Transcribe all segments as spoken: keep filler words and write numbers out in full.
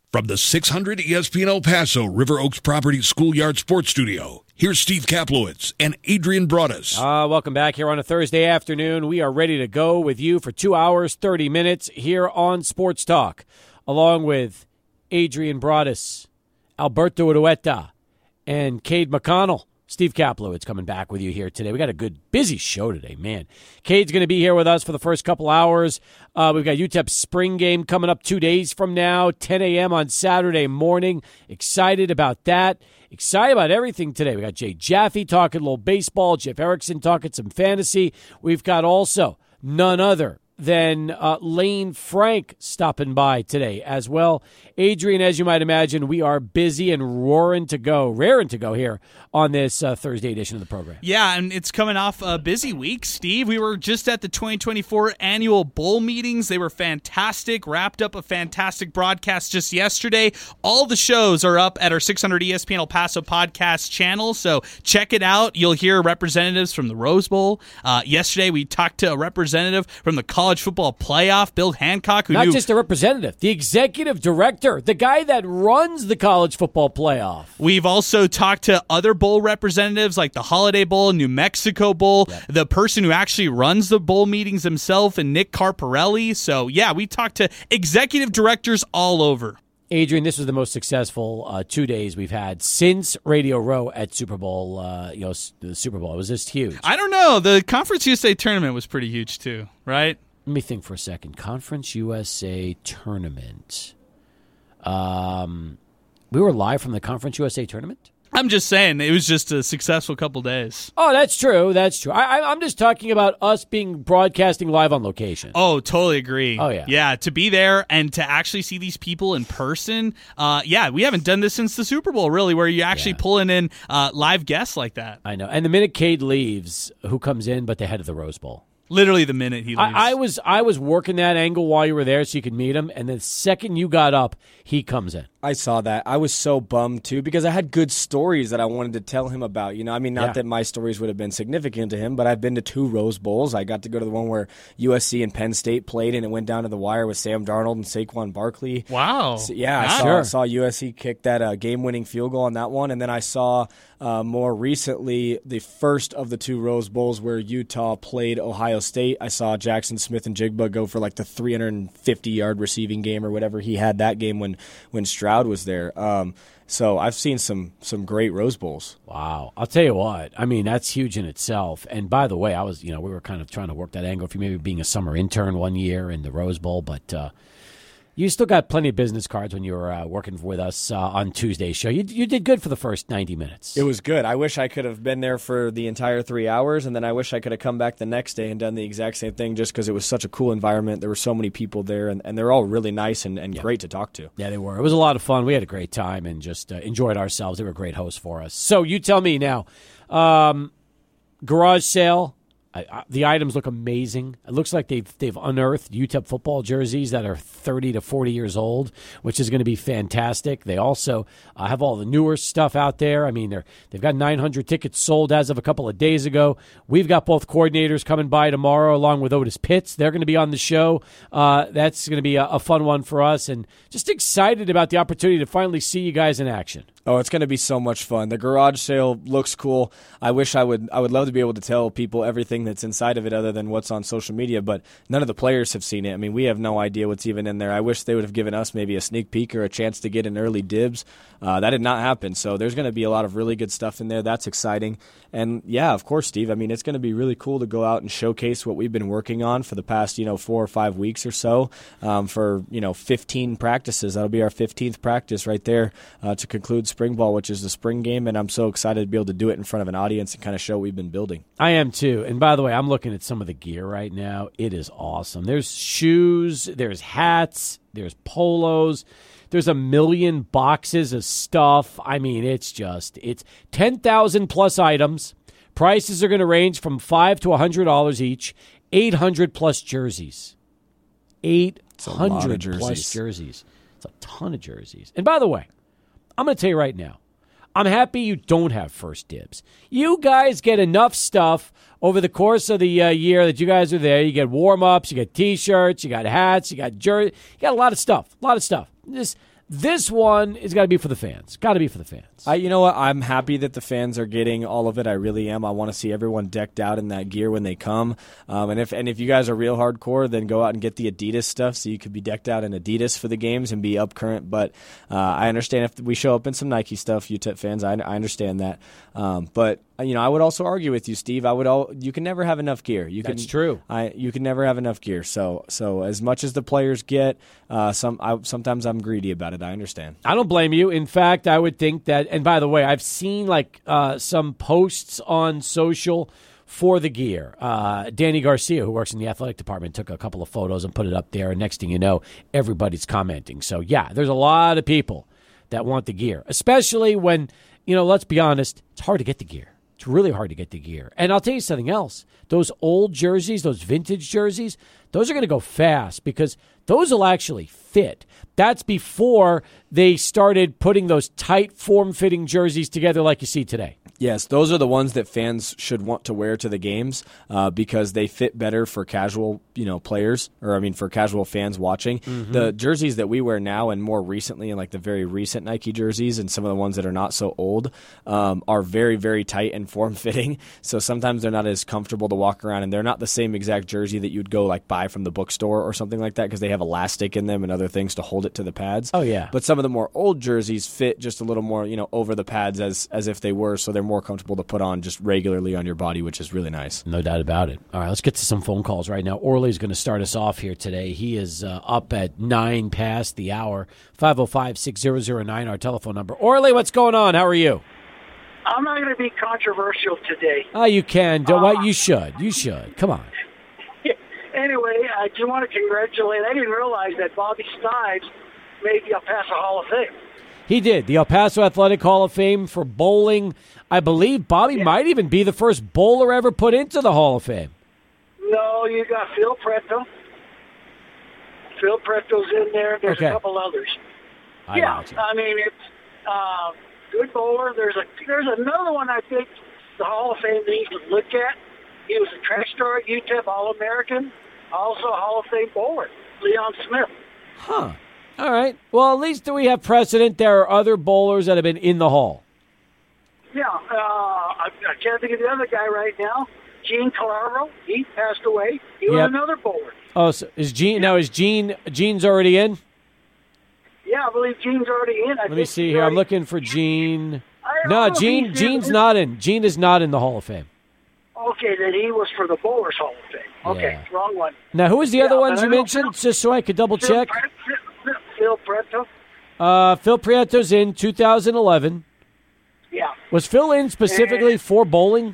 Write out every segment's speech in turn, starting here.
From the six hundred E S P N El Paso River Oaks Property Schoolyard Sports Studio, here's Steve Kaplowitz and Adrian Broadus. Uh, welcome back here on a Thursday afternoon. We are ready to go with you for two hours, thirty minutes here on Sports Talk, along with Adrian Broadus, Alberto Urueta, and Cade McConnell. Steve Kaplowitz coming back with you here today. We got a good, busy show today, man. Cade's going to be here with us for the first couple hours. Uh, we've got U T E P's spring game coming up two days from now, ten a.m. on Saturday morning. Excited about that. Excited about everything today. We got Jay Jaffe talking a little baseball, Jeff Erickson talking some fantasy. We've got also none other than uh, Lane Frank stopping by today as well. Adrian, as you might imagine, we are busy and roaring to go, raring to go here on this uh, Thursday edition of the program. Yeah, and it's coming off a busy week, Steve. We were just at the twenty twenty-four annual bowl meetings. They were fantastic. Wrapped up a fantastic broadcast just yesterday. All the shows are up at our six hundred E S P N El Paso podcast channel, so check it out. You'll hear representatives from the Rose Bowl. Uh, yesterday, we talked to a representative from the College Football Playoff, Bill Hancock. Who Not knew- just a representative, the executive director, the guy that runs the College Football Playoff. We've also talked to other bowl representatives like the Holiday Bowl, New Mexico Bowl, yep. the person who actually runs the bowl meetings himself, and Nick Carparelli. So, yeah, we talked to executive directors all over. Adrian, this was the most successful uh, two days we've had since Radio Row at Super Bowl, uh, you know, the Super Bowl. It was just huge. I don't know. The Conference U S A tournament was pretty huge too, right? Let me think for a second. Conference U S A tournament. Um, we were live from the Conference U S A tournament? I'm just saying, it was just a successful couple days. Oh, that's true. That's true. I, I, I'm just talking about us being broadcasting live on location. Oh, totally agree. Oh, yeah. Yeah, to be there and to actually see these people in person. Uh, yeah, we haven't done this since the Super Bowl, really, where you're actually yeah. pulling in uh, live guests like that. I know. And the minute Cade leaves, who comes in but the head of the Rose Bowl? Literally the minute he leaves. I, I was I was working that angle while you were there so you could meet him, and the second you got up, he comes in. I saw that. I was so bummed, too, because I had good stories that I wanted to tell him about. You know, I mean, not yeah. that my stories would have been significant to him, but I've been to two Rose Bowls. I got to go to the one where U S C and Penn State played, and it went down to the wire with Sam Darnold and Saquon Barkley. Wow. So, yeah, wow. I saw, sure. saw U S C kick that uh, game-winning field goal on that one, and then I saw uh, more recently the first of the two Rose Bowls where Utah played Ohio State. I saw Jackson Smith and Jigba go for like the three hundred fifty-yard receiving game or whatever he had that game when, when Stroud was there. Um, so I've seen some some great Rose Bowls. Wow. I'll tell you what. I mean, that's huge in itself. And by the way, I was, you know, we were kind of trying to work that angle for maybe being a summer intern one year in the Rose Bowl, but uh, you still got plenty of business cards when you were uh, working with us uh, on Tuesday's show. You you did good for the first ninety minutes. It was good. I wish I could have been there for the entire three hours, and then I wish I could have come back the next day and done the exact same thing just because it was such a cool environment. There were so many people there, and, and they're all really nice and, and yeah. great to talk to. Yeah, they were. It was a lot of fun. We had a great time and just uh, enjoyed ourselves. They were great hosts for us. So you tell me now, um, garage sale. I, I, the items look amazing. It looks like they've they've unearthed U T E P football jerseys that are thirty to forty years old, which is going to be fantastic. They also uh, have all the newer stuff out there. I mean, they're they've got nine hundred tickets sold as of a couple of days ago. We've got both coordinators coming by tomorrow, along with Otis Pitts. They're going to be on the show. Uh, that's going to be a, a fun one for us, and just excited about the opportunity to finally see you guys in action. Oh, it's going to be so much fun. The garage sale looks cool. I wish I would I would love to be able to tell people everything that's inside of it other than what's on social media, but none of the players have seen it. I mean, we have no idea what's even in there. I wish they would have given us maybe a sneak peek or a chance to get an early dibs. Uh, that did not happen, so there's going to be a lot of really good stuff in there. That's exciting. And, yeah, of course, Steve, I mean, it's going to be really cool to go out and showcase what we've been working on for the past, you know, four or five weeks or so um, for, you know, fifteen practices. That'll be our fifteenth practice right there uh, to conclude spring ball, which is the spring game, and I'm so excited to be able to do it in front of an audience and kind of show what we've been building. I am too. And by the way, I'm looking at some of the gear right now. It is awesome. There's shoes, there's hats, there's polos, there's a million boxes of stuff. I mean, it's just, it's ten thousand plus items. Prices are going to range from five to one hundred dollars each. eight hundred plus jerseys. eight hundred plus jerseys. It's a ton of jerseys. And by the way, I'm going to tell you right now, I'm happy you don't have first dibs. You guys get enough stuff over the course of the uh, year that you guys are there. You get warm-ups, you get T-shirts, you got hats, you got jerseys, you got a lot of stuff, a lot of stuff. Just This one is got to be for the fans. Got to be for the fans. I, you know what? I'm happy that the fans are getting all of it. I really am. I want to see everyone decked out in that gear when they come. Um, and if and if you guys are real hardcore, then go out and get the Adidas stuff so you could be decked out in Adidas for the games and be up current. But uh, I understand if we show up in some Nike stuff, U T E P fans, I, I understand that. Um, but you know, I would also argue with you, Steve. I would all you can never have enough gear. You That's can, true. I you can never have enough gear. So so as much as the players get, uh, some I, sometimes I'm greedy about it. I understand. I don't blame you. In fact, I would think that. And by the way, I've seen like uh, some posts on social for the gear. Uh, Danny Garcia, who works in the athletic department, took a couple of photos and put it up there. And next thing you know, everybody's commenting. So yeah, there's a lot of people that want the gear, especially when, you know, let's be honest, it's hard to get the gear. It's really hard to get the gear. And I'll tell you something else. Those old jerseys, those vintage jerseys, those are going to go fast because those will actually fit. That's before they started putting those tight, form-fitting jerseys together like you see today. Yes, those are the ones that fans should want to wear to the games uh, because they fit better for casual, you know, players, or I mean for casual fans watching. Mm-hmm. The jerseys that we wear now and more recently, and like the very recent Nike jerseys and some of the ones that are not so old, um, are very, very tight and form-fitting. So sometimes they're not as comfortable to walk around, and they're not the same exact jersey that you'd go like buy from the bookstore or something like that because they have elastic in them and other things to hold it to the pads. Oh yeah. But some of the more old jerseys fit just a little more, you know, over the pads as as if they were, so they're more comfortable to put on just regularly on your body, which is really nice. No doubt about it. All right, let's get to some phone calls right now. Orly's going to start us off here today. He is uh, up at nine past the hour. five oh five, six oh oh nine, our telephone number. Orly, what's going on? How are you? I'm not going to be controversial today. Oh, you can. Do uh, what? You should. You should. Come on. Anyway, I just want to congratulate. I didn't realize that Bobby Stives made the El Paso Hall of Fame. He did. The El Paso Athletic Hall of Fame for bowling. I believe Bobby yeah. might even be the first bowler ever put into the Hall of Fame. No, you got Phil Preto. Phil Preto's in there. There's okay. a couple others. I yeah, I mean, it's uh, good bowler. There's a there's another one I think the Hall of Fame needs to look at. He was a track star at U T E P, All-American, also a Hall of Fame bowler, Leon Smith. Huh. All right. Well, at least we have precedent. There are other bowlers that have been in the Hall. Yeah. Uh, I, I can't think of the other guy right now. Gene Calaro, he passed away. He was yep. another bowler. Oh, so is Gene now? Is Gene Gene's already in? Yeah, I believe Gene's already in. I Let me see here. I'm looking for Gene. No, No, Gene. Gene's not in. Gene is not in the Hall of Fame. Okay, then he was for the Bowlers Hall of Fame. Okay, Yeah. wrong one. Now, who was the Yeah, other ones but you I know mentioned, Phil- just so I could double Phil check? Pre- Phil, Phil Preto. Uh, Phil Prieto's in two thousand eleven. Yeah. Was Phil in specifically And- for bowling?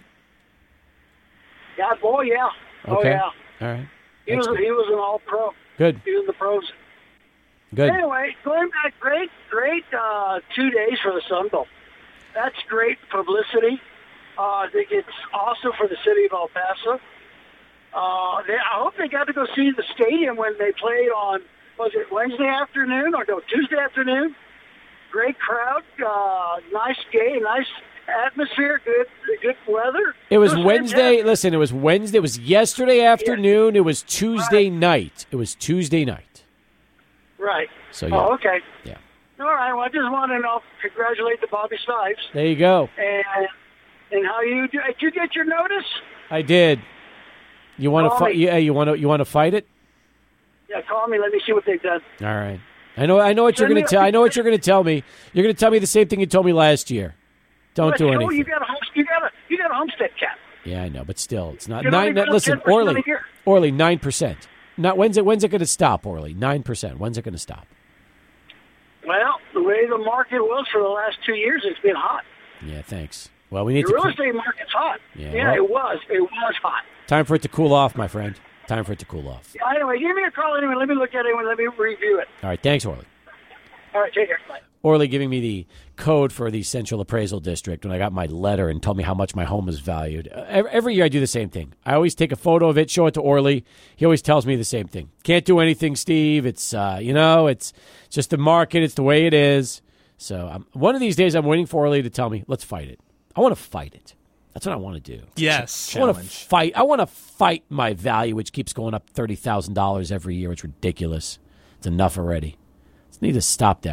Yeah, boy, yeah. Oh, Okay. yeah. All right. He was, That's he was an all-pro. Good. He was in the pros. Good. Anyway, going back, great, great uh, two days for the Sun Bowl. That's great publicity. Uh, I think it's awesome for the city of El Paso. Uh, they, I hope they got to go see the stadium when they played on, was it Wednesday afternoon or no, Tuesday afternoon? Great crowd, uh, nice game, nice atmosphere, good good weather. It was It Wednesday. fantastic. Listen, it was Wednesday. It was yesterday afternoon. It was Tuesday night. It was Tuesday night. Right. So, yeah. Oh, okay. Yeah. All right. Well, I just want to know, congratulate the Bobby Stives There you go. and and how you do. Did you get your notice? I did. You want to Call fight? me. Yeah, you want to. You want to fight it? Yeah, call me. Let me see what they've done. All right. I know. I know what you're Send going me to a- tell. I know what you're going to tell me. You're going to tell me the same thing you told me last year. Don't But, do Joe, anything. You got a home, you got a you got a homestead cap. Yeah, I know, but still, it's not You nine. don't even Listen, get ten percent Orly, a year. Orly, nine percent. Not when's it? When's it going to stop, Orly? Nine percent. When's it going to stop? Well, the way the market was for the last two years, it's been hot. Yeah, thanks. Well, we need The to. real Cool, estate market's hot. Yeah, Yeah, well- it was. It was hot. time for it to cool off, my friend. Time for it to cool off. Anyway, give me a call anyway. Let me look at it and let me review it. All right, thanks, Orly. All right, take care. Bye. Orly giving me the code for the Central Appraisal District when I got my letter and told me how much my home is valued. Uh, Every, every year I do the same thing. I always take a photo of it, show it to Orly. He always tells me the same thing. Can't do anything, Steve. It's, uh, you know, it's just the market. It's the way it is. So um, one of these days I'm waiting for Orly to tell me, let's fight it. I want to fight it. That's what I want to do. Yes. I want to fight. I want to fight my value, which keeps going up thirty thousand dollars every year. It's ridiculous. It's enough already. Just need to stop that.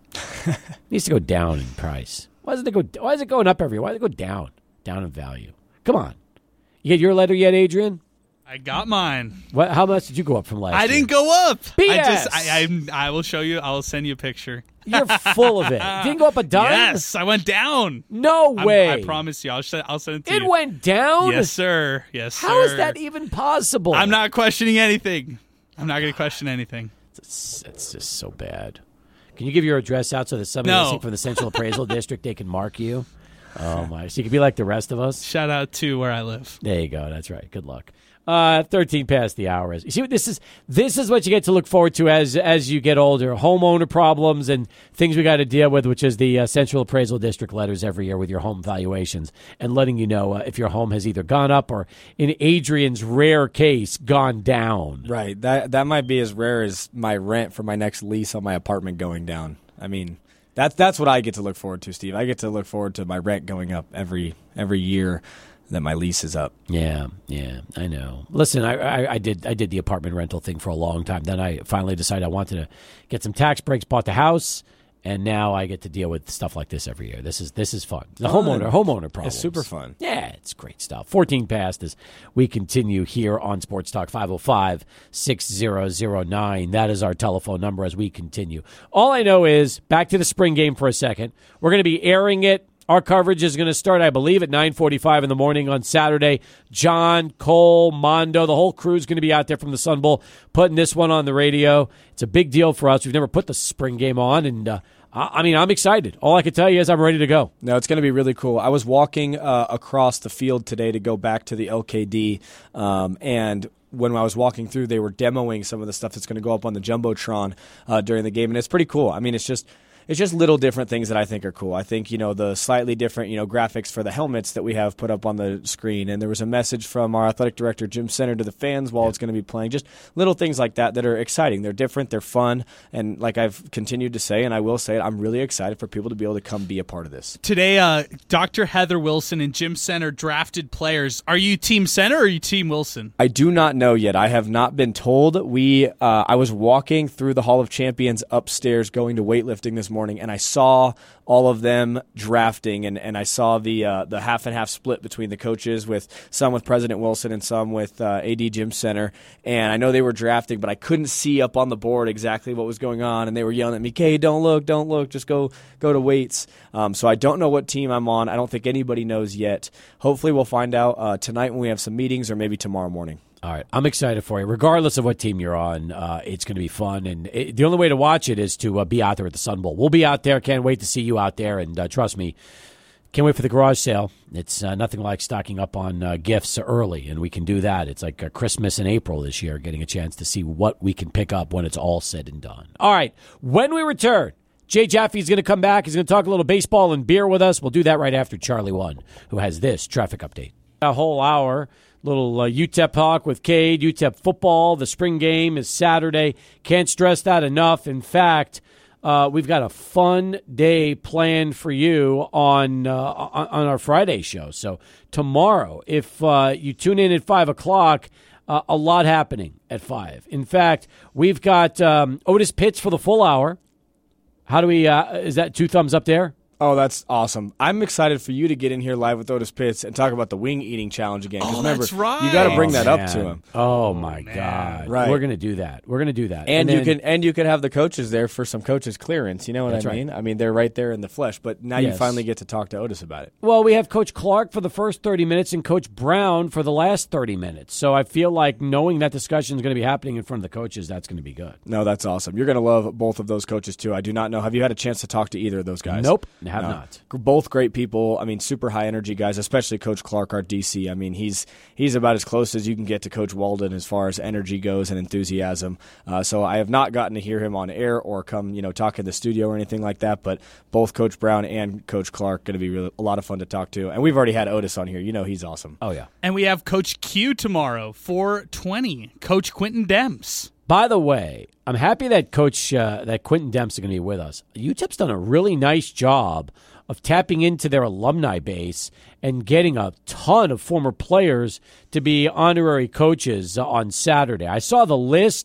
It needs to go down in price. Why does it go? Why is it going up every? Why does it go down? Down in value. Come on. You get your letter yet, Adrian? I got mine. What? How much did you go up from last I year? didn't go up. B S. I just, I, I, I will show you. I will send you a picture. You're full of it. You didn't go up a dime? Yes, I went down. No way. I'm, I promise you. I'll, sh- I'll send it to it you. It went down? Yes, sir. Yes, sir. How is that even possible? I'm not questioning anything. I'm not going to question anything. It's, it's just so bad. Can you give your address out so that somebody No. listening from the Central Appraisal District, they can mark you? Oh, my. So you can be like the rest of us? Shout out to where I live. There you go. That's right. Good luck. Uh, thirteen past the hour is. You see what this is? This is what you get to look forward to as as you get older. Homeowner problems and things we got to deal with, which is the uh, Central Appraisal District letters every year with your home valuations and letting you know uh, if your home has either gone up or, in Adrian's rare case, gone down. Right. That that might be as rare as my rent for my next lease on my apartment going down. I mean, that's that's what I get to look forward to, Steve. I get to look forward to my rent going up every every year that my lease is up. Yeah, yeah, I know. Listen, I, I, I did I did the apartment rental thing for a long time. Then I finally decided I wanted to get some tax breaks, bought the house, and now I get to deal with stuff like this every year. This is this is fun. The Fun. homeowner homeowner problems. It's super fun. Yeah, it's great stuff. fourteen past as we continue here on Sports Talk. Five oh five, six oh oh nine. That is our telephone number as we continue. All I know is, back to the spring game for a second. We're going to be airing it. Our coverage is going to start, I believe, at nine forty-five in the morning on Saturday. John, Cole, Mondo, the whole crew is going to be out there from the Sun Bowl putting this one on the radio. It's a big deal for us. We've never put the spring game on, and uh, I, I mean, I'm excited. All I can tell you is I'm ready to go. No, it's going to be really cool. I was walking uh, across the field today to go back to the L K D, um, and when I was walking through, they were demoing some of the stuff that's going to go up on the Jumbotron uh, during the game, and it's pretty cool. I mean, it's just... It's just little different things that I think are cool. I think, you know, the slightly different, you know, graphics for the helmets that we have put up on the screen. And there was a message from our athletic director, Jim Center, to the fans while it's going to be playing. Just little things like that that are exciting. They're different. They're fun. And like I've continued to say, and I will say it, I'm really excited for people to be able to come be a part of this. Today, uh, Doctor Heather Wilson and Jim Center drafted players. Are you Team Center or are you Team Wilson? I do not know yet. I have not been told. We, uh, I was walking through the Hall of Champions upstairs going to weightlifting this morning, and I saw all of them drafting, and, and I saw the uh, the half and half split between the coaches, with some with President Wilson and some with uh, A D Jim Center. And I know they were drafting, but I couldn't see up on the board exactly what was going on, and they were yelling at me, "Kay, don't look, don't look, just go go to weights." Um, so I don't know what team I'm on. I don't think anybody knows yet. Hopefully we'll find out uh, tonight when we have some meetings, or maybe tomorrow morning. All right, I'm excited for you. Regardless of what team you're on, uh, it's going to be fun. And it, the only way to watch it is to uh, be out there at the Sun Bowl. We'll be out there. Can't wait to see you out there. And uh, trust me, can't wait for the garage sale. It's uh, nothing like stocking up on uh, gifts early, and we can do that. It's like uh, Christmas in April this year, getting a chance to see what we can pick up when it's all said and done. All right, when we return, Jay Jaffe's going to come back. He's going to talk a little baseball and beer with us. We'll do that right after Charlie One, who has this traffic update. A whole hour. Little uh, U T E P talk with Cade, U T E P football. The spring game is Saturday. Can't stress that enough. In fact, uh, we've got a fun day planned for you on, uh, on on our Friday show. So tomorrow, if uh, you tune in at five o'clock, uh, a lot happening at five. In fact, we've got um, Otis Pitts for the full hour. How do we, uh, is that two thumbs up there? Oh, that's awesome. I'm excited for you to get in here live with Otis Pitts and talk about the wing eating challenge again. Oh, remember, that's right. You got to bring Oh, that man. up to him. Oh, my man. God. Right. We're going to do that. We're going to do that. And, you then- can and you can have the coaches there for some coaches clearance. You know what That's I right. mean? I mean, they're right there in the flesh. But now you Yes. finally get to talk to Otis about it. Well, we have Coach Clark for the first thirty minutes and Coach Brown for the last thirty minutes. So I feel like knowing that discussion is going to be happening in front of the coaches, that's going to be good. No, that's awesome. You're going to love both of those coaches, too. I do not know. Have you had a chance to talk to either of those guys? Nope, have No. not. Both great people. I mean, super high energy guys, especially Coach Clark, our D C. I mean, he's he's about as close as you can get to Coach Walden as far as energy goes and enthusiasm. Uh, so I have not gotten to hear him on air or come, you know, talk in the studio or anything like that. But both Coach Brown and Coach Clark going to be really, a lot of fun to talk to. And we've already had Otis on here. You know, he's awesome. Oh, yeah. And we have Coach Q tomorrow, four twenty. Coach Quentin Demps. By the way, I'm happy that Coach uh, that Quentin Demps is going to be with us. U T E P's done a really nice job of tapping into their alumni base and getting a ton of former players to be honorary coaches on Saturday. I saw the list,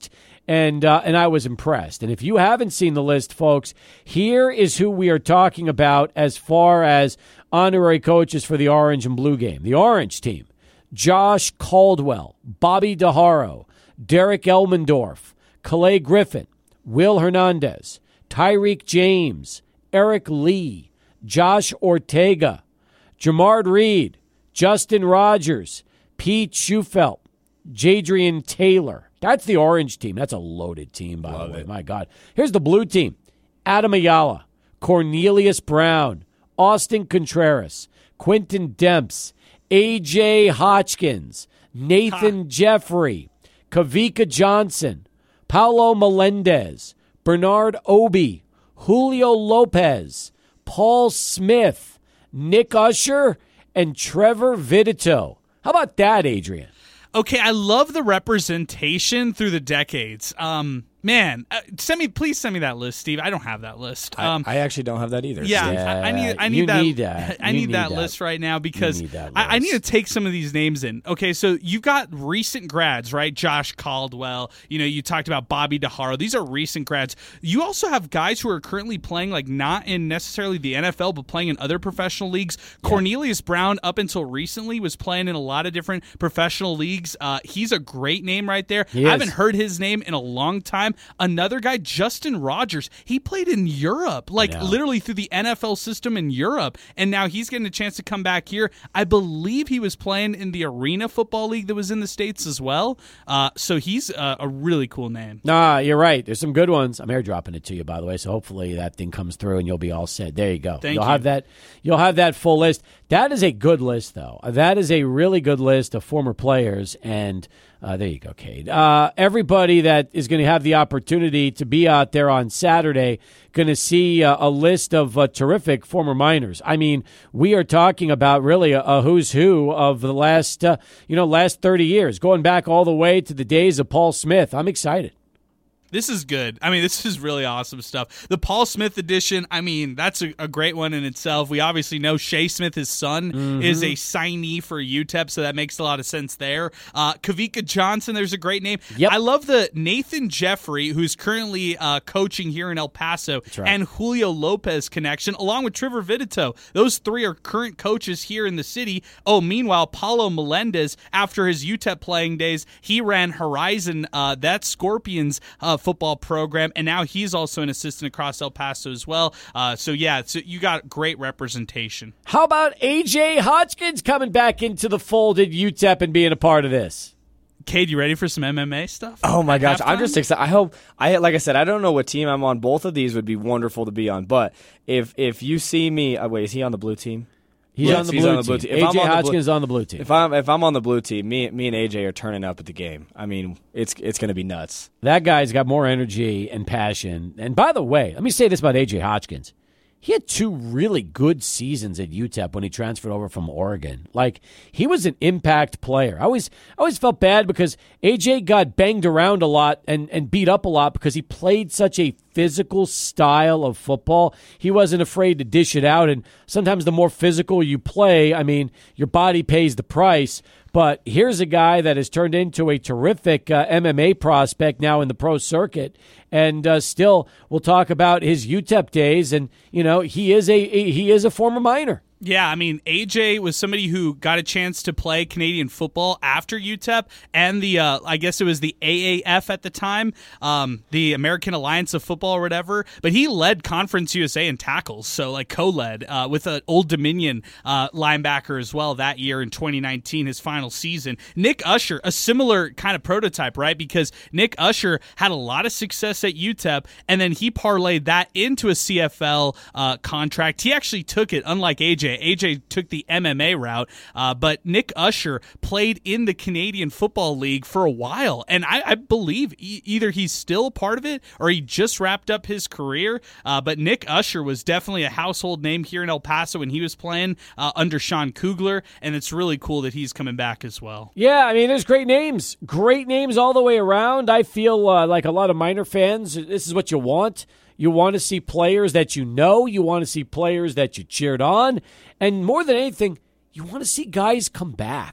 and uh, and I was impressed. And if you haven't seen the list, folks, here is who we are talking about as far as honorary coaches for the Orange and Blue game. The Orange team: Josh Caldwell, Bobby DeHaro, Derek Elmendorf, Calais Griffin, Will Hernandez, Tyreek James, Eric Lee, Josh Ortega, Jamard Reed, Justin Rogers, Pete Schufelt, Jadrian Taylor. That's the Orange team. That's a loaded team, by Love the way. it. My God. Here's the Blue team: Adam Ayala, Cornelius Brown, Austin Contreras, Quentin Demps, A J Hotchkins, Nathan ha. Jeffrey, Kavika Johnson, Paulo Melendez, Bernard Obi, Julio Lopez, Paul Smith, Nick Usher, and Trevor Vidito. How about that, Adrian? Okay, I love the representation through the decades. Um, man, uh, send me, please send me that list, Steve. I don't have that list. Um, I, I actually don't have that either. Yeah, Yeah, I, I need, I need you that. need that. I You need, need that, that. list right now because need that I, I need to list. take some of these names in. Okay, so you've got recent grads, right? Josh Caldwell. You know, you talked about Bobby DeHaro. These are recent grads. You also have guys who are currently playing, like not in necessarily the N F L, but playing in other professional leagues. Yeah. Cornelius Brown, up until recently, was playing in a lot of different professional leagues. Uh, he's a great name right there. He I is. haven't heard his name in a long time. Another guy, Justin Rogers, he played in Europe, like know. literally through the N F L system in Europe, and now he's getting a chance to come back here. I believe he was playing in the Arena Football League that was in the States as well. Uh, so he's uh, a really cool name. Nah, you're right. There's some good ones. I'm airdropping it to you, by the way, so hopefully that thing comes through and you'll be all set. There you go. Thank you'll you. have that. You'll have that full list. That is a good list, though. That is a really good list of former players, and uh, there you go, Cade. Uh, everybody that is going to have the opportunity to be out there on Saturday going to see uh, a list of uh, terrific former Miners. I mean, we are talking about really a, a who's who of the last, uh, you know, last thirty years, going back all the way to the days of Paul Smith. I'm excited. This is good. I mean, this is really awesome stuff. The Paul Smith edition, I mean, that's a, a great one in itself. We obviously know Shea Smith, his son, mm-hmm. is a signee for U T E P, so that makes a lot of sense there. Uh, Kavika Johnson, there's a great name. Yep. I love the Nathan Jeffrey, who's currently uh, coaching here in El Paso, right. and Julio Lopez connection, along with Trevor Vidito. Those three are current coaches here in the city. Oh, meanwhile, Paulo Melendez, after his U T E P playing days, he ran Horizon, uh, that Scorpions uh, football program, and now he's also an assistant across El Paso as well. Uh, so yeah, so you got great representation. How about A J Hotchkins coming back into the fold at U T E P and being a part of this? Cade, you ready for some M M A stuff? Oh my gosh, Halftime? I'm just excited. I hope I like I said, I don't know what team I'm on. Both of these would be wonderful to be on. But if if you see me, uh, wait, is he on the blue team? He's, Yes, on, the he's blue on the blue team. team. If A I'm J on the Hotchkins blue- is on the blue team. If I'm if I'm on the blue team, me me and A J are turning up at the game. I mean, it's it's going to be nuts. That guy's got more energy and passion. And by the way, let me say this about A J Hotchkins. He had two really good seasons at U T E P when he transferred over from Oregon. Like, he was an impact player. I always I always felt bad because A J got banged around a lot and, and beat up a lot because he played such a physical style of football. He wasn't afraid to dish it out, and sometimes the more physical you play, I mean, your body pays the price. But here's a guy that has turned into a terrific uh, M M A prospect now in the pro circuit, and uh, still we'll talk about his U T E P days. And you know, he is a, a he is a former Miner. Yeah, I mean, A J was somebody who got a chance to play Canadian football after U T E P and the, uh, I guess it was the A A F at the time, um, the American Alliance of Football or whatever, but he led Conference U S A in tackles, so like co-led uh, with an Old Dominion uh, linebacker as well that year in twenty nineteen, his final season. Nick Usher, a similar kind of prototype, right? Because Nick Usher had a lot of success at U T E P, and then he parlayed that into a C F L uh, contract. He actually took it, unlike A J. A J took the M M A route, uh, but Nick Usher played in the Canadian Football League for a while, and I, I believe e- either he's still a part of it or he just wrapped up his career, uh, but Nick Usher was definitely a household name here in El Paso when he was playing uh, under Sean Kugler, and it's really cool that he's coming back as well. Yeah, I mean, there's great names. Great names all the way around. I feel uh, like a lot of Miner fans, this is what you want. You want to see players that you know. You want to see players that you cheered on. And more than anything, you want to see guys come back.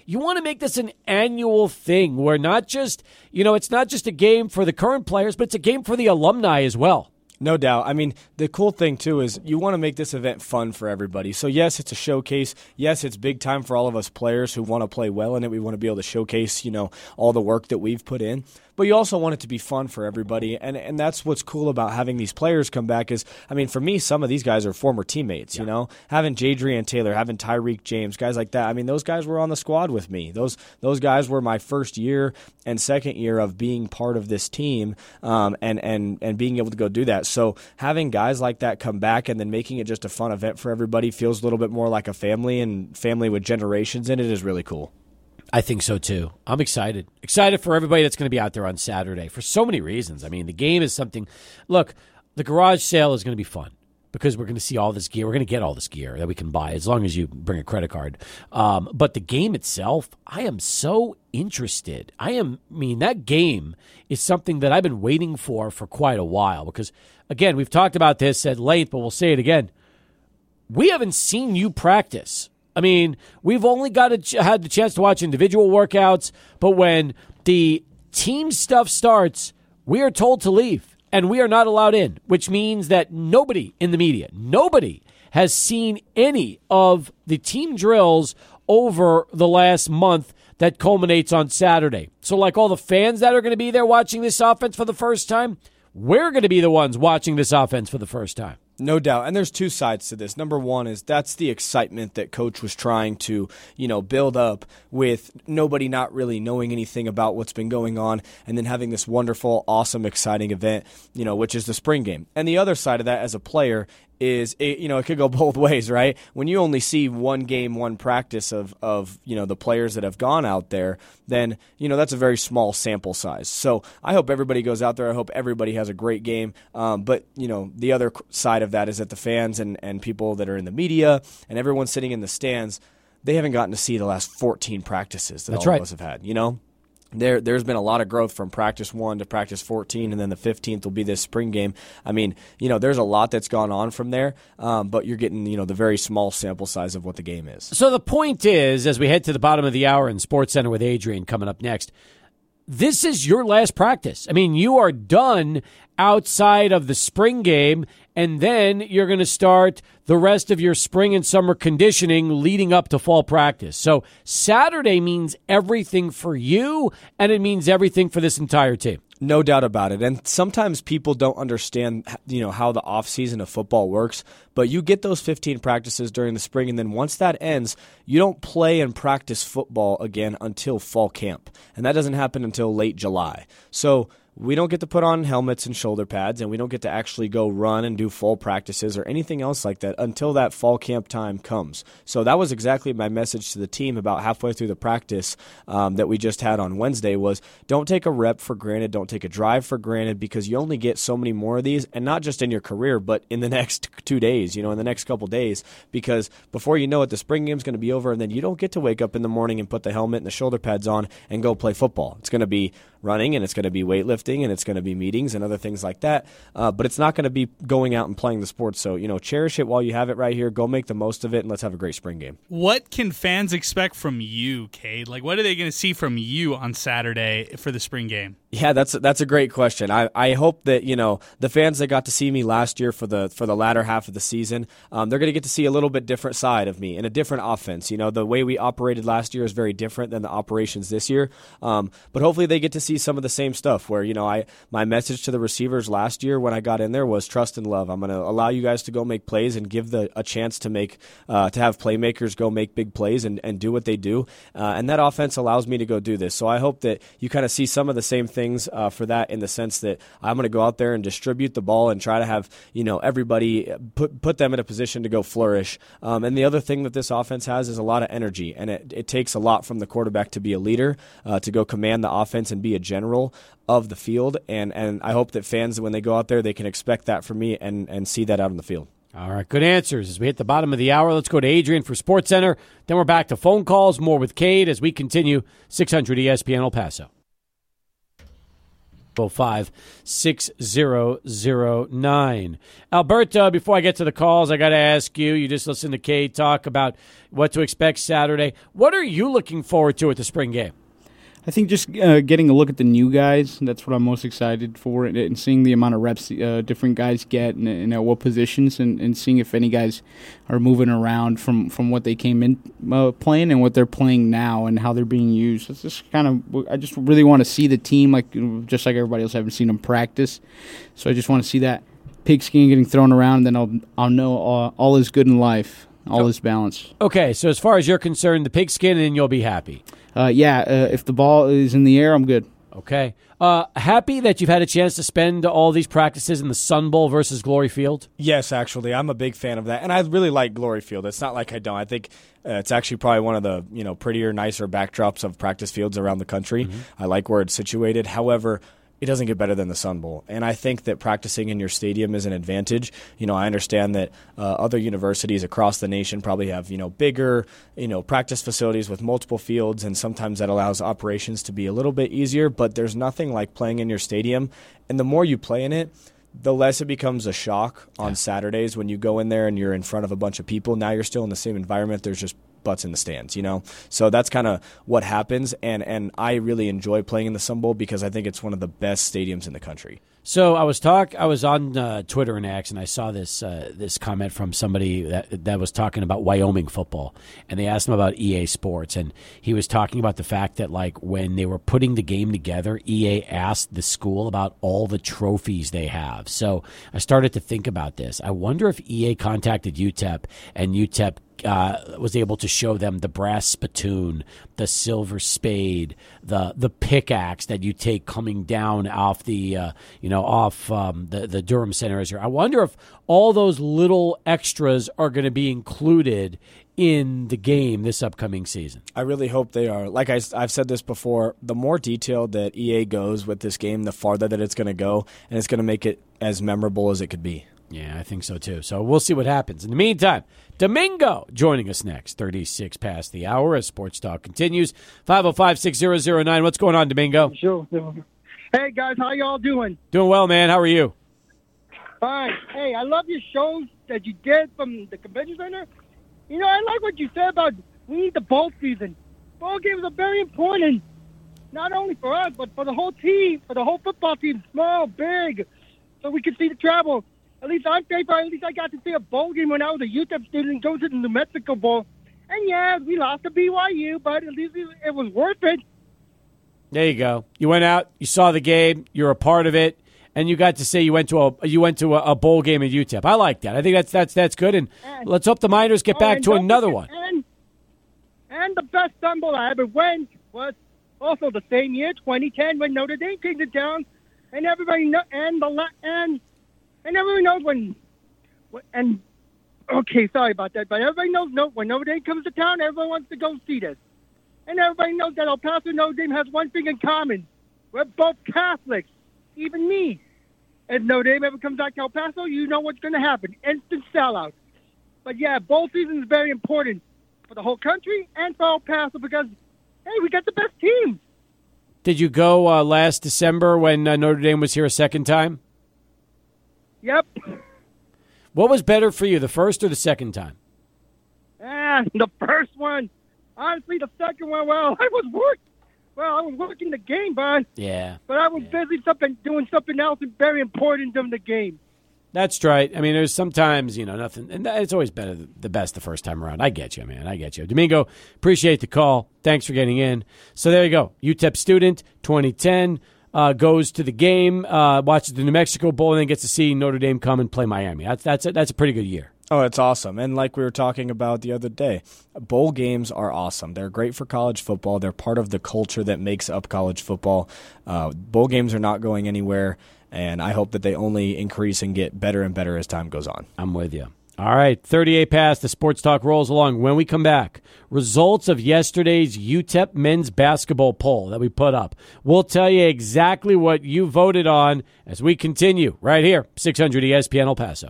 You want to make this an annual thing where not just, you know, it's not just a game for the current players, but it's a game for the alumni as well. No doubt. I mean, the cool thing, too, is you want to make this event fun for everybody. So, yes, it's a showcase. Yes, it's big time for all of us players who want to play well in it. We want to be able to showcase, you know, all the work that we've put in. But you also want it to be fun for everybody, and and that's what's cool about having these players come back is, I mean, for me, some of these guys are former teammates, yeah. you know? Having Jadrian Taylor, having Tyreek James, guys like that. I mean, those guys were on the squad with me. Those those guys were my first year and second year of being part of this team um, and, and, and being able to go do that. So having guys like that come back and then making it just a fun event for everybody feels a little bit more like a family, and family with generations in it is really cool. I think so, too. I'm excited. Excited for everybody that's going to be out there on Saturday for so many reasons. I mean, the game is something. Look, the garage sale is going to be fun because we're going to see all this gear. We're going to get all this gear that we can buy as long as you bring a credit card. Um, but the game itself, I am so interested. I am, I mean, that game is something that I've been waiting for for quite a while because, again, we've talked about this at length, but we'll say it again. We haven't seen you practice. I mean, we've only got a ch- had the chance to watch individual workouts, but when the team stuff starts, we are told to leave, and we are not allowed in, which means that nobody in the media, nobody has seen any of the team drills over the last month that culminates on Saturday. So like all the fans that are going to be there watching this offense for the first time, we're going to be the ones watching this offense for the first time. No doubt. And there's two sides to this. Number one is that's the excitement that Coach was trying to, you know, build up with nobody not really knowing anything about what's been going on, and then having this wonderful, awesome, exciting event, you know, which is the spring game. And the other side of that as a player is, it, you know, it could go both ways, right? When you only see one game, one practice of, of, you know, the players that have gone out there, then, you know, that's a very small sample size. So I hope everybody goes out there. I hope everybody has a great game. Um, but, you know, the other side of that is that the fans and, and people that are in the media and everyone sitting in the stands, they haven't gotten to see the last fourteen practices that That's all right. of us have had, you know? There, there's been a lot of growth from practice one to practice fourteen, and then the fifteenth will be this spring game. I mean, you know, there's a lot that's gone on from there, um, but you're getting, you know, the very small sample size of what the game is. So the point is, as we head to the bottom of the hour in Sports Center with Adrian coming up next, this is your last practice. I mean, you are done outside of the spring game, and then you're going to start the rest of your spring and summer conditioning leading up to fall practice. So Saturday means everything for you, and it means everything for this entire team. No doubt about it. And sometimes people don't understand, you know, how the offseason of football works, but you get those fifteen practices during the spring, and then once that ends, you don't play and practice football again until fall camp. And that doesn't happen until late July. So we don't get to put on helmets and shoulder pads, and we don't get to actually go run and do full practices or anything else like that until that fall camp time comes. So that was exactly my message to the team about halfway through the practice um, that we just had on Wednesday was don't take a rep for granted, don't take a drive for granted, because you only get so many more of these, and not just in your career, but in the next two days, you know, in the next couple days, because before you know it, the spring game's going to be over, and then you don't get to wake up in the morning and put the helmet and the shoulder pads on and go play football. It's going to be running, and it's going to be weightlifting, and it's going to be meetings and other things like that. Uh, but it's not going to be going out and playing the sport. So, you know, cherish it while you have it right here. Go make the most of it, and let's have a great spring game. What can fans expect from you, Cade? Like, what are they going to see from you on Saturday for the spring game? Yeah, that's that's a great question. I, I hope that, you know, the fans that got to see me last year for the for the latter half of the season, um, they're going to get to see a little bit different side of me and a different offense. You know, the way we operated last year is very different than the operations this year. Um, but hopefully they get to see some of the same stuff where, you know, I my message to the receivers last year when I got in there was trust and love. I'm going to allow you guys to go make plays and give the a chance to make uh, to have playmakers go make big plays and, and do what they do. Uh, and that offense allows me to go do this. So I hope that you kind of see some of the same things uh, for that, in the sense that I'm going to go out there and distribute the ball and try to have, you know, everybody put put them in a position to go flourish. Um, and the other thing that this offense has is a lot of energy, and it, it takes a lot from the quarterback to be a leader, uh, to go command the offense and be a general of the field. And, and I hope that fans, when they go out there, they can expect that from me and, and see that out on the field. All right, good answers. As we hit the bottom of the hour, let's go to Adrian for Sports Center. Then we're back to phone calls, more with Cade as we continue six hundred E S P N El Paso. oh five, six oh oh nine. Alberto, before I get to the calls, I got to ask you, you just listened to Kate talk about what to expect Saturday. What are you looking forward to at the spring game? I think just uh, getting a look at the new guys, that's what I'm most excited for, and, and seeing the amount of reps uh, different guys get and, and at what positions, and, and seeing if any guys are moving around from, from what they came in uh, playing and what they're playing now and how they're being used. It's just kind of, I just really want to see the team, like just like everybody else. I haven't seen them practice, so I just want to see that pigskin getting thrown around, and then I'll I'll know all, all is good in life, all is balanced. Okay, so as far as you're concerned, the pigskin, and you'll be happy. Uh, yeah, uh, if the ball is in the air, I'm good. Okay. Uh, happy that you've had a chance to spend all these practices in the Sun Bowl versus Glory Field? Yes, actually. I'm a big fan of that. And I really like Glory Field. It's not like I don't. I think uh, it's actually probably one of the you know prettier, nicer backdrops of practice fields around the country. Mm-hmm. I like where it's situated. However, it doesn't get better than the Sun Bowl. And I think that practicing in your stadium is an advantage. You know, I understand that uh, other universities across the nation probably have, you know, bigger, you know, practice facilities with multiple fields, and sometimes that allows operations to be a little bit easier, but there's nothing like playing in your stadium. And the more you play in it, the less it becomes a shock on Saturdays when you go in there and you're in front of a bunch of people. Now you're still in the same environment. There's just butts in the stands, you know? So that's kind of what happens, and, and I really enjoy playing in the Sun Bowl because I think it's one of the best stadiums in the country. So I was talk. I was on uh, Twitter and X, and I saw this uh, this comment from somebody that that was talking about Wyoming football, and they asked him about E A Sports, and he was talking about the fact that like when they were putting the game together, E A asked the school about all the trophies they have. So I started to think about this. I wonder if E A contacted U T E P and U T E P Uh, was able to show them the brass spittoon, the silver spade, the the pickaxe that you take coming down off the uh, you know off um, the the Durham Center. I wonder if all those little extras are going to be included in the game this upcoming season. I really hope they are. Like I, I've said this before, the more detailed that E A goes with this game, the farther that it's going to go, and it's going to make it as memorable as it could be. Yeah, I think so too. So we'll see what happens. In the meantime, Domingo joining us next, thirty-six past the hour as Sports Talk continues. five oh five, six oh oh nine. What's going on, Domingo? Sure. Hey, guys, how y'all doing? Doing well, man. How are you? Fine. Hey, I love your shows that you did from the convention center. You know, I like what you said about we need the bowl season. Bowl games are very important, not only for us, but for the whole team, for the whole football team, small, big, so we can see the travel. At least I'm thankful. At least I got to see a bowl game when I was a U T E P student, go to the New Mexico Bowl. And, yeah, we lost to B Y U, but at least it was worth it. There you go. You went out, you saw the game, you're a part of it, and you got to say you went to a you went to a, a bowl game at U T E P. I like that. I think that's that's that's good, and, and let's hope the Miners get oh, back to another forget, one. And, and the best Sun Bowl I ever went was also the same year, twenty ten, when Notre Dame came to town, and everybody know, and the and. And everybody knows when, and okay, sorry about that, but everybody knows no, when Notre Dame comes to town, everyone wants to go see this. And everybody knows that El Paso and Notre Dame has one thing in common. We're both Catholics, even me. If Notre Dame ever comes back to El Paso, you know what's going to happen. Instant sellout. But yeah, bowl season is very important for the whole country and for El Paso because, hey, we got the best team. Did you go uh, last December when uh, Notre Dame was here a second time? Yep. What was better for you, the first or the second time? Ah, the first one. Honestly, the second one, well, I was work. Well, I was working the game, bud. Yeah. But I was yeah. busy something, doing something else very important during the game. That's right. I mean, there's sometimes, you know, nothing, and it's always better the best the first time around. I get you, man. I get you. Domingo, appreciate the call. Thanks for getting in. So there you go. U T E P student, twenty ten. Uh, goes to the game, uh, watches the New Mexico Bowl, and then gets to see Notre Dame come and play Miami. That's that's a, that's a pretty good year. Oh, it's awesome. And like we were talking about the other day, bowl games are awesome. They're great for college football. They're part of the culture that makes up college football. Uh, bowl games are not going anywhere, and I hope that they only increase and get better and better as time goes on. I'm with you. All right, thirty-eight past, the Sports Talk rolls along. When we come back, results of yesterday's U T E P men's basketball poll that we put up. We'll tell you exactly what you voted on as we continue right here, six hundred E S P N El Paso.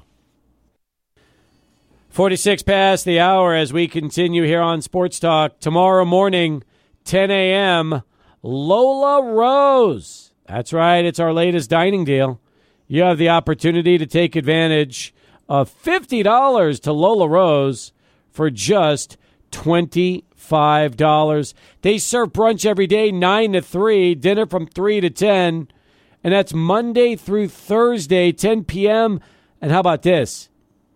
forty-six past the hour as we continue here on Sports Talk. Tomorrow morning, ten a.m., Lola Rose That's right. It's our latest dining deal. You have the opportunity to take advantage of fifty dollars to Lola Rose for just twenty-five dollars. They serve brunch every day, nine to three, dinner from three to ten, and that's Monday through Thursday, ten p.m. And how about this?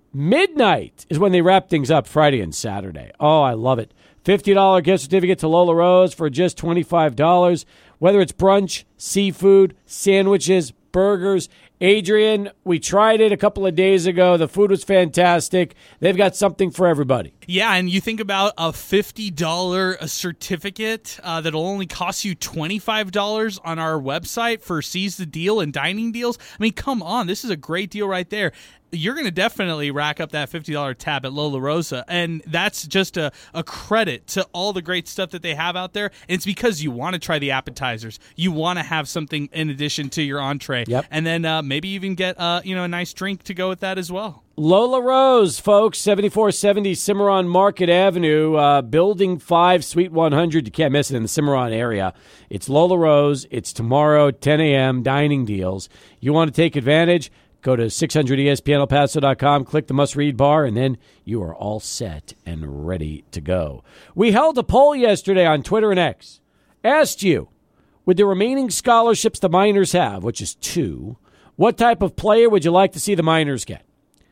Midnight is when they wrap things up, Friday and Saturday. Oh, I love it. fifty dollars gift certificate to Lola Rose for just twenty-five dollars. Whether it's brunch, seafood, sandwiches, burgers. Adrian, we tried it a couple of days ago. The food was fantastic. They've got something for everybody. Yeah, and you think about a fifty dollars certificate uh, that'll only cost you twenty-five dollars on our website for Seize the Deal and dining deals. I mean, come on. This is a great deal right there. You're going to definitely rack up that fifty dollars tab at Lola Rosa, and that's just a, a credit to all the great stuff that they have out there. And it's because you want to try the appetizers. You want to have something in addition to your entree, yep. and then uh, maybe even get uh, you know a nice drink to go with that as well. Lola Rose, folks, seventy-four seventy Cimarron Market Avenue, uh, Building five, Suite one hundred. You can't miss it in the Cimarron area. It's Lola Rose. It's tomorrow, ten a.m., dining deals. You want to take advantage? Go to six hundred E S P N El Paso dot com, click the must-read bar, and then you are all set and ready to go. We held a poll yesterday on Twitter and X. Asked you, with the remaining scholarships the Miners have, which is two, what type of player would you like to see the Miners get?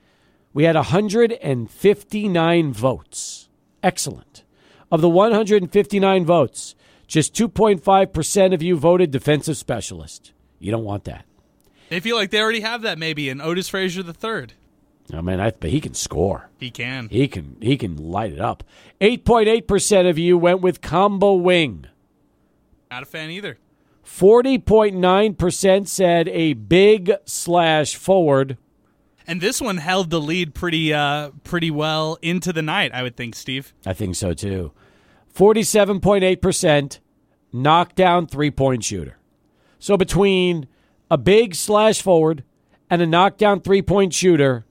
We had one hundred fifty-nine votes. Excellent. Of the one hundred fifty-nine votes, just two point five percent of you voted defensive specialist. You don't want that. They feel like they already have that maybe in Otis Frazier the third. I mean, I, but he can score. He can. He can. He can light it up. eight point eight percent of you went with combo wing. Not a fan either. forty point nine percent said a big slash forward. And this one held the lead pretty uh, pretty well into the night, I would think, Steve. I think so, too. forty-seven point eight percent knockdown three-point shooter. So between a big slash forward and a knockdown three-point shooter,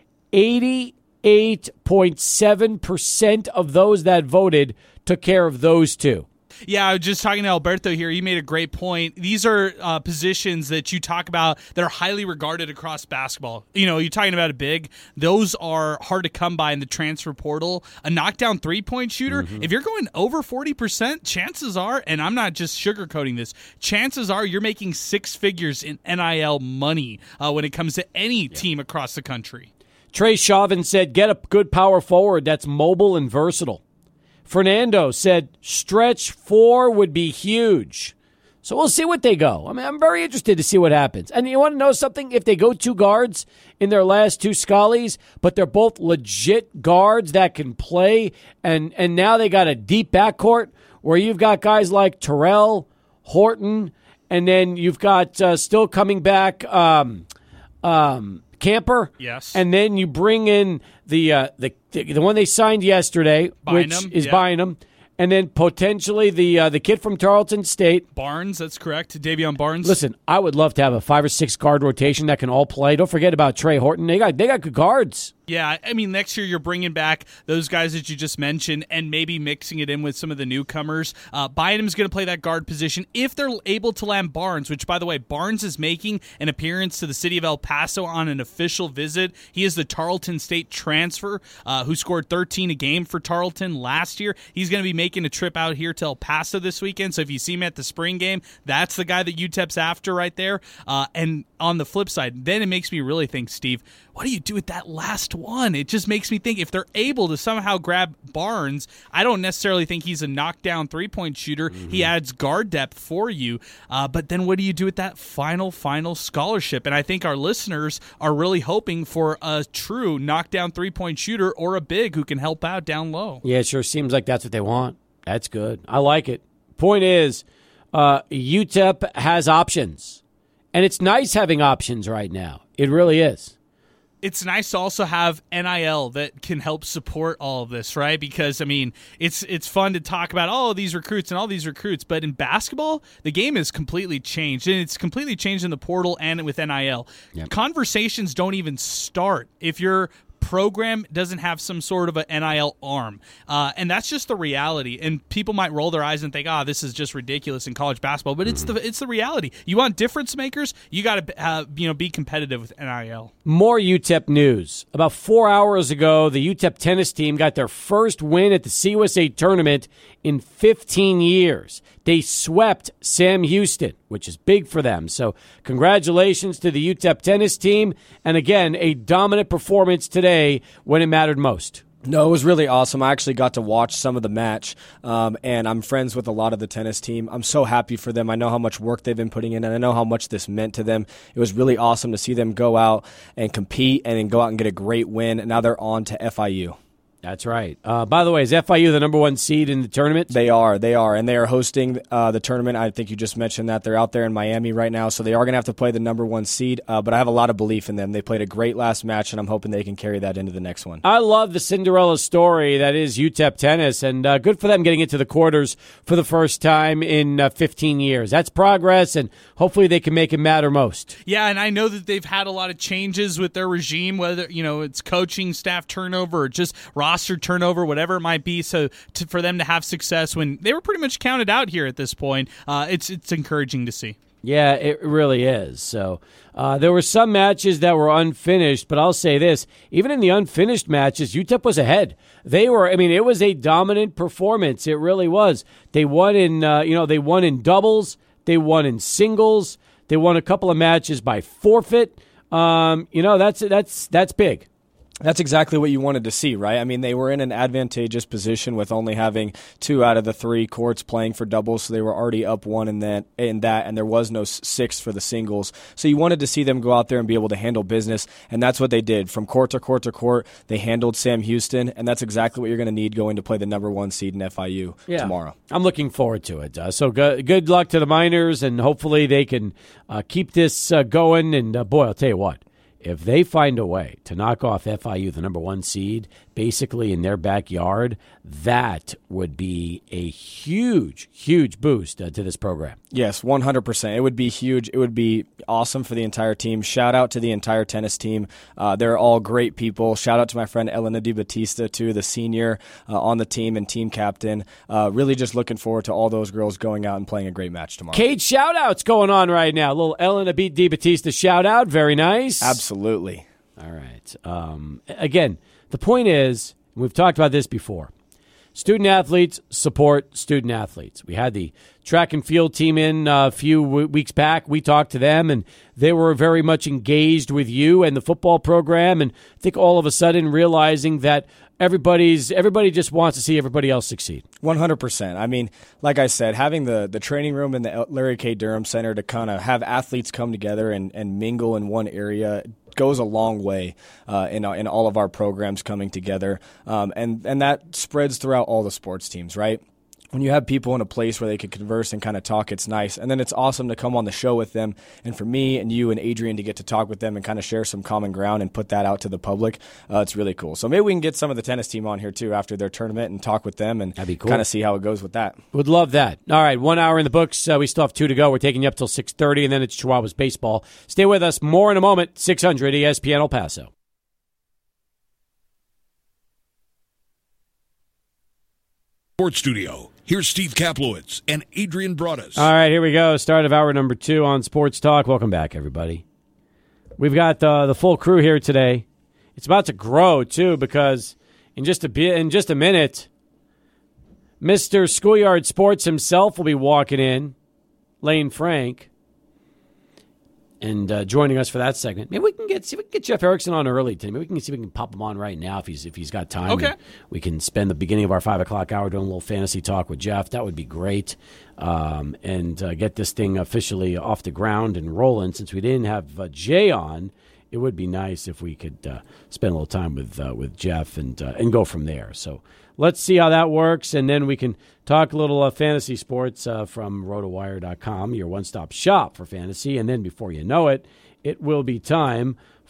eighty-eight point seven percent of those that voted took care of those two. Yeah, I was just talking to Alberto here. He made a great point. These are uh, positions that you talk about that are highly regarded across basketball. You know, you're talking about a big. Those are hard to come by in the transfer portal. A knockdown three-point shooter, mm-hmm. if you're going over forty percent, chances are, and I'm not just sugarcoating this, chances are you're making six figures in N I L money uh, when it comes to any yeah. team across the country. Trey Chauvin said, get a good power forward that's mobile and versatile. Fernando said stretch four would be huge. So we'll see what they go. I mean, I'm very interested to see what happens. And you want to know something? If they go two guards in their last two Scullies, but they're both legit guards that can play, and, and now they got a deep backcourt where you've got guys like Terrell, Horton, and then you've got uh, still coming back um, um, Camper. Yes. And then you bring in the uh, the the one they signed yesterday, Bynum, which is yeah. Bynum, and then potentially the uh, the kid from Tarleton State, Barnes. That's correct, Davion Barnes. Listen, I would love to have a five or six guard rotation that can all play. Don't forget about Trey Horton. They got they got good guards. Yeah, I mean, next year you're bringing back those guys that you just mentioned and maybe mixing it in with some of the newcomers. Uh, Bynum's going to play that guard position if they're able to land Barnes, which, by the way, Barnes is making an appearance to the city of El Paso on an official visit. He is the Tarleton State transfer uh, who scored thirteen a game for Tarleton last year. He's going to be making a trip out here to El Paso this weekend, so if you see him at the spring game, that's the guy that U T E P's after right there. Uh, and on the flip side, then it makes me really think, Steve, what do you do with that last one? It just makes me think if they're able to somehow grab Barnes, I don't necessarily think he's a knockdown three-point shooter. Mm-hmm. He adds guard depth for you. Uh, but then what do you do with that final, final scholarship? And I think our listeners are really hoping for a true knockdown three-point shooter or a big who can help out down low. Yeah, it sure seems like that's what they want. That's good. I like it. Point is, uh, U T E P has options. And it's nice having options right now. It really is. It's nice to also have N I L that can help support all of this, right? Because, I mean, it's it's fun to talk about all of these recruits and all these recruits, but in basketball, the game has completely changed, and it's completely changed in the portal and with N I L. Yep. Conversations don't even start if you're program doesn't have some sort of an N I L arm. Uh, and that's just the reality. And people might roll their eyes and think, ah, oh, this is just ridiculous in college basketball. But it's the it's the reality. You want difference makers, you got to uh, you know be competitive with N I L. More U T E P news. About four hours ago, the U T E P tennis team got their first win at the C U S A tournament in fifteen years. They swept Sam Houston, which is big for them. So congratulations to the U T E P tennis team. And again, a dominant performance today when it mattered most. No, it was really awesome. I actually got to watch some of the match, um, and I'm friends with a lot of the tennis team. I'm so happy for them. I know how much work they've been putting in, and I know how much this meant to them. It was really awesome to see them go out and compete and then go out and get a great win, and now they're on to F I U. That's right. Uh, by the way, is F I U the number one seed in the tournament? They are. They are. And they are hosting uh, the tournament. I think you just mentioned that. They're out there in Miami right now, so they are going to have to play the number one seed. Uh, but I have a lot of belief in them. They played a great last match, and I'm hoping they can carry that into the next one. I love the Cinderella story that is U T E P tennis, and uh, good for them getting into the quarters for the first time in uh, fifteen years. That's progress, and hopefully they can make it matter most. Yeah, and I know that they've had a lot of changes with their regime, whether you know it's coaching staff turnover or just roster turnover, whatever it might be. So to, for them to have success when they were pretty much counted out here at this point, uh, it's it's encouraging to see. Yeah, it really is. So uh, there were some matches that were unfinished, but I'll say this: even in the unfinished matches, U T E P was ahead. They were. I mean, it was a dominant performance. It really was. They won in uh, you know they won in doubles. They won in singles. They won a couple of matches by forfeit. Um, you know that's that's that's big. That's exactly what you wanted to see, right? I mean, they were in an advantageous position with only having two out of the three courts playing for doubles, so they were already up one in that, in that, and there was no six for the singles. So you wanted to see them go out there and be able to handle business, and that's what they did. From court to court to court, they handled Sam Houston, and that's exactly what you're going to need going to play the number one seed in F I U yeah. tomorrow. I'm looking forward to it. Uh, so good, good luck to the Miners, and hopefully they can uh, keep this uh, going. And, uh, boy, I'll tell you what. If they find a way to knock off F I U, the number one seed, basically in their backyard, that would be a huge, huge boost uh, to this program. Yes, one hundred percent. It would be huge. It would be awesome for the entire team. Shout out to the entire tennis team. Uh, they're all great people. Shout out to my friend Elena Di Battista, too, the senior uh, on the team and team captain. Uh, really just looking forward to all those girls going out and playing a great match tomorrow. Cade shout-outs going on right now. A little Elena Di Battista shout-out. Very nice. Absolutely. All right. Um, again, the point is, we've talked about this before, student athletes support student athletes. We had the track and field team in uh, a few w- weeks back. We talked to them, and they were very much engaged with you and the football program, and I think all of a sudden realizing that everybody's everybody just wants to see everybody else succeed. one hundred percent. I mean, like I said, having the, the training room in the Larry K. Durham Center to kind of have athletes come together and, and mingle in one area goes a long way uh, in in all of our programs coming together, um, and and that spreads throughout all the sports teams, right? When you have people in a place where they can converse and kind of talk, it's nice. And then it's awesome to come on the show with them, and for me and you and Adrian to get to talk with them and kind of share some common ground and put that out to the public. Uh, it's really cool. So maybe we can get some of the tennis team on here too after their tournament and talk with them and That'd be cool. kind of see how it goes with that. Would love that. All right, one hour in the books. Uh, we still have two to go. We're taking you up till six thirty, and then it's Chihuahuas baseball. Stay with us. More in a moment. six hundred E S P N El Paso. Sports Studio. Here's Steve Kaplowitz and Adrian Broadus. All right, here we go. Start of hour number two on Sports Talk. Welcome back, everybody. We've got uh, the full crew here today. It's about to grow, too, because in just a bit, in just a minute, Mister Schoolyard Sports himself will be walking in, Lane Frank, and uh, joining us for that segment. Maybe we can get see if we can get Jeff Erickson on early today. Maybe we can see if we can pop him on right now if he's if he's got time. Okay. And we can spend the beginning of our five o'clock hour doing a little fantasy talk with Jeff. That would be great, um, and uh, get this thing officially off the ground and rolling. Since we didn't have uh, Jay on, it would be nice if we could uh, spend a little time with uh, with Jeff and uh, and go from there. So let's see how that works, and then we can talk a little uh, fantasy sports uh, from rotowire dot com, your one-stop shop for fantasy. And then before you know it, it will be time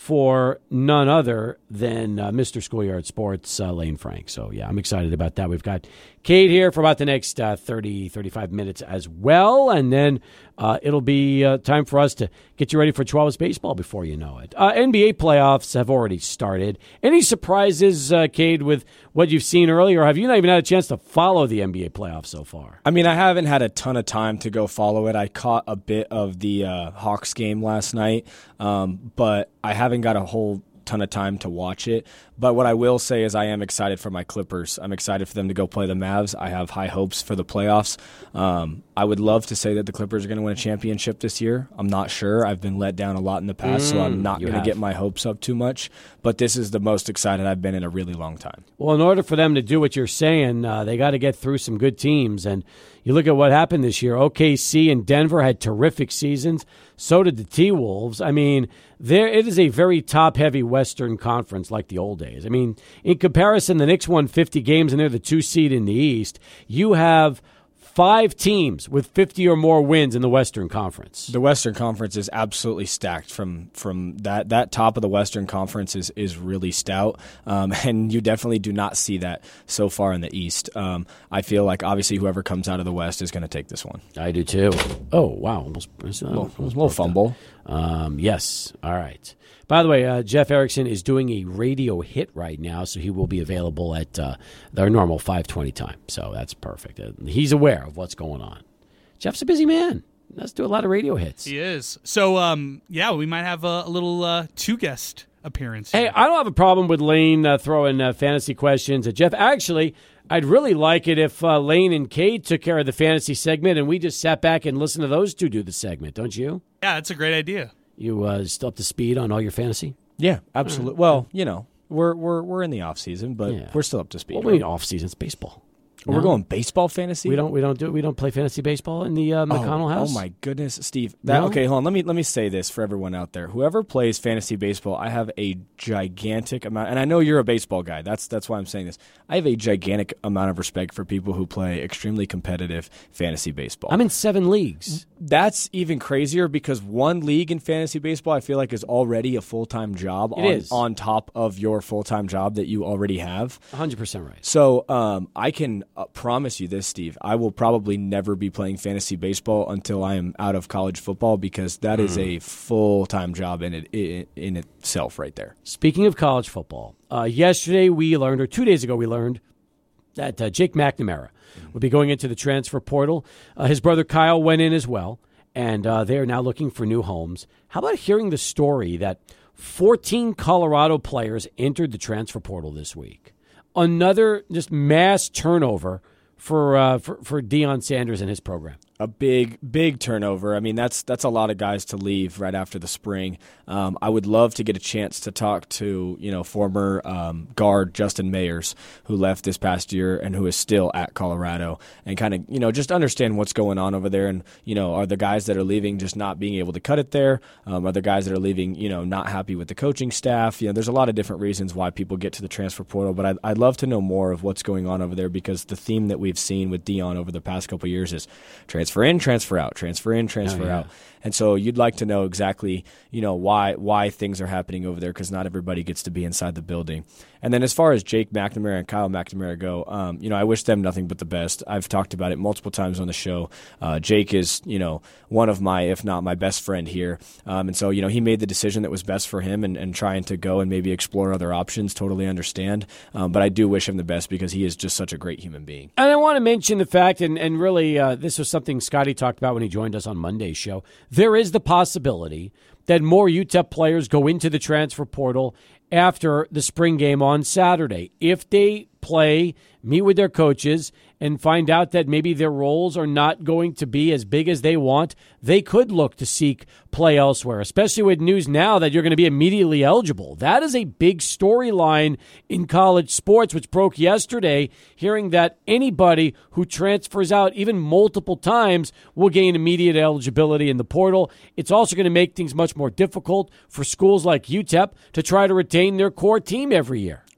for none other than uh, Mister Schoolyard Sports, uh, Lane Frank. So, yeah, I'm excited about that. We've got Kate here for about the next uh, thirty, thirty-five minutes as well. And then uh, it'll be uh, time for us to get you ready for Chihuahuas baseball before you know it. Uh, N B A playoffs have already started. Any surprises, uh, Kate, with what you've seen earlier? Or have you not even had a chance to follow the N B A playoffs so far? I mean, I haven't had a ton of time to go follow it. I caught a bit of the uh, Hawks game last night, um, but I haven't got a whole ton of time to watch it. But what I will say is I am excited for my Clippers. I'm excited for them to go play the Mavs. I have high hopes for the playoffs. Um, I would love to say that the Clippers are going to win a championship this year. I'm not sure. I've been let down a lot in the past, mm, so I'm not going to get my hopes up too much. But this is the most excited I've been in a really long time. Well, in order for them to do what you're saying, uh, they got to get through some good teams. And you look at what happened this year. O K C and Denver had terrific seasons. So did the T-Wolves. I mean, there it is a very top-heavy Western Conference like the old days. I mean, in comparison, the Knicks won fifty games, and they're the two seed in the East. You have five teams with fifty or more wins in the Western Conference. The Western Conference is absolutely stacked. From from that that top of the Western Conference is, is really stout, um, and you definitely do not see that so far in the East. Um, I feel like obviously whoever comes out of the West is going to take this one. I do too. Oh, wow. Almost, almost, a little, almost little fumble. Um, yes. All right. By the way, uh, Jeff Erickson is doing a radio hit right now, so he will be available at uh, their normal five twenty time. So that's perfect. Uh, he's aware of what's going on. Jeff's a busy man. He does do a lot of radio hits. He is. So, um, yeah, we might have a, a little uh, two-guest appearance here. Hey, I don't have a problem with Lane uh, throwing uh, fantasy questions at Jeff. Actually, I'd really like it if uh, Lane and Kate took care of the fantasy segment and we just sat back and listened to those two do the segment, don't you? Yeah, that's a great idea. You uh, still up to speed on all your fantasy? Yeah, absolutely. Well, you know, we're we're we're in the off season, but yeah. we're still up to speed. Well, we mean off season. It's baseball. No. We're going baseball fantasy. We don't. We don't do. We don't play fantasy baseball in the uh, McConnell oh, house. Oh my goodness, Steve. That, no? Okay, hold on. Let me let me say this for everyone out there. Whoever plays fantasy baseball, I have a gigantic amount, and I know you're a baseball guy. That's that's why I'm saying this. I have a gigantic amount of respect for people who play extremely competitive fantasy baseball. I'm in seven leagues. That's even crazier because one league in fantasy baseball, I feel like, is already a full time job. It on, is. on top of your full time job that you already have. one hundred percent right. So um, I can uh, promise you this, Steve. I will probably never be playing fantasy baseball until I am out of college football because that mm. is a full-time job in it in, in itself right there. Speaking of college football, uh, yesterday we learned, or two days ago we learned, that uh, Jake McNamara mm. will be going into the transfer portal. Uh, his brother Kyle went in as well, and uh, they are now looking for new homes. How about hearing the story that fourteen Colorado players entered the transfer portal this week? Another just mass turnover for uh, for for Deion Sanders and his program. A big, big turnover. I mean, that's that's a lot of guys to leave right after the spring. Um, I would love to get a chance to talk to you know former um, guard Justin Mayers, who left this past year and who is still at Colorado, and kind of you know just understand what's going on over there. And you know, are the guys that are leaving just not being able to cut it there? Um, are the guys that are leaving you know not happy with the coaching staff? You know, there's a lot of different reasons why people get to the transfer portal. But I'd, I'd love to know more of what's going on over there because the theme that we've seen with Deion over the past couple of years is transfer in, transfer out, transfer in, transfer oh, yeah. out. And so you'd like to know exactly, you know, why why things are happening over there because not everybody gets to be inside the building. And then as far as Jake McNamara and Kyle McNamara go, um, you know, I wish them nothing but the best. I've talked about it multiple times on the show. Uh, Jake is, you know, one of my, if not my best friend here. Um, and so, you know, he made the decision that was best for him and, and trying to go and maybe explore other options, totally understand. Um, but I do wish him the best because he is just such a great human being. And I want to mention the fact, and, and really uh, this was something Scotty talked about when he joined us on Monday's show, there is the possibility that more U T E P players go into the transfer portal after the spring game on Saturday. If they play, meet with their coaches, and find out that maybe their roles are not going to be as big as they want, they could look to seek play elsewhere, especially with news now that you're going to be immediately eligible. That is a big storyline in college sports, which broke yesterday, hearing that anybody who transfers out even multiple times will gain immediate eligibility in the portal. It's also going to make things much more difficult for schools like U T E P to try to retain their core team every year.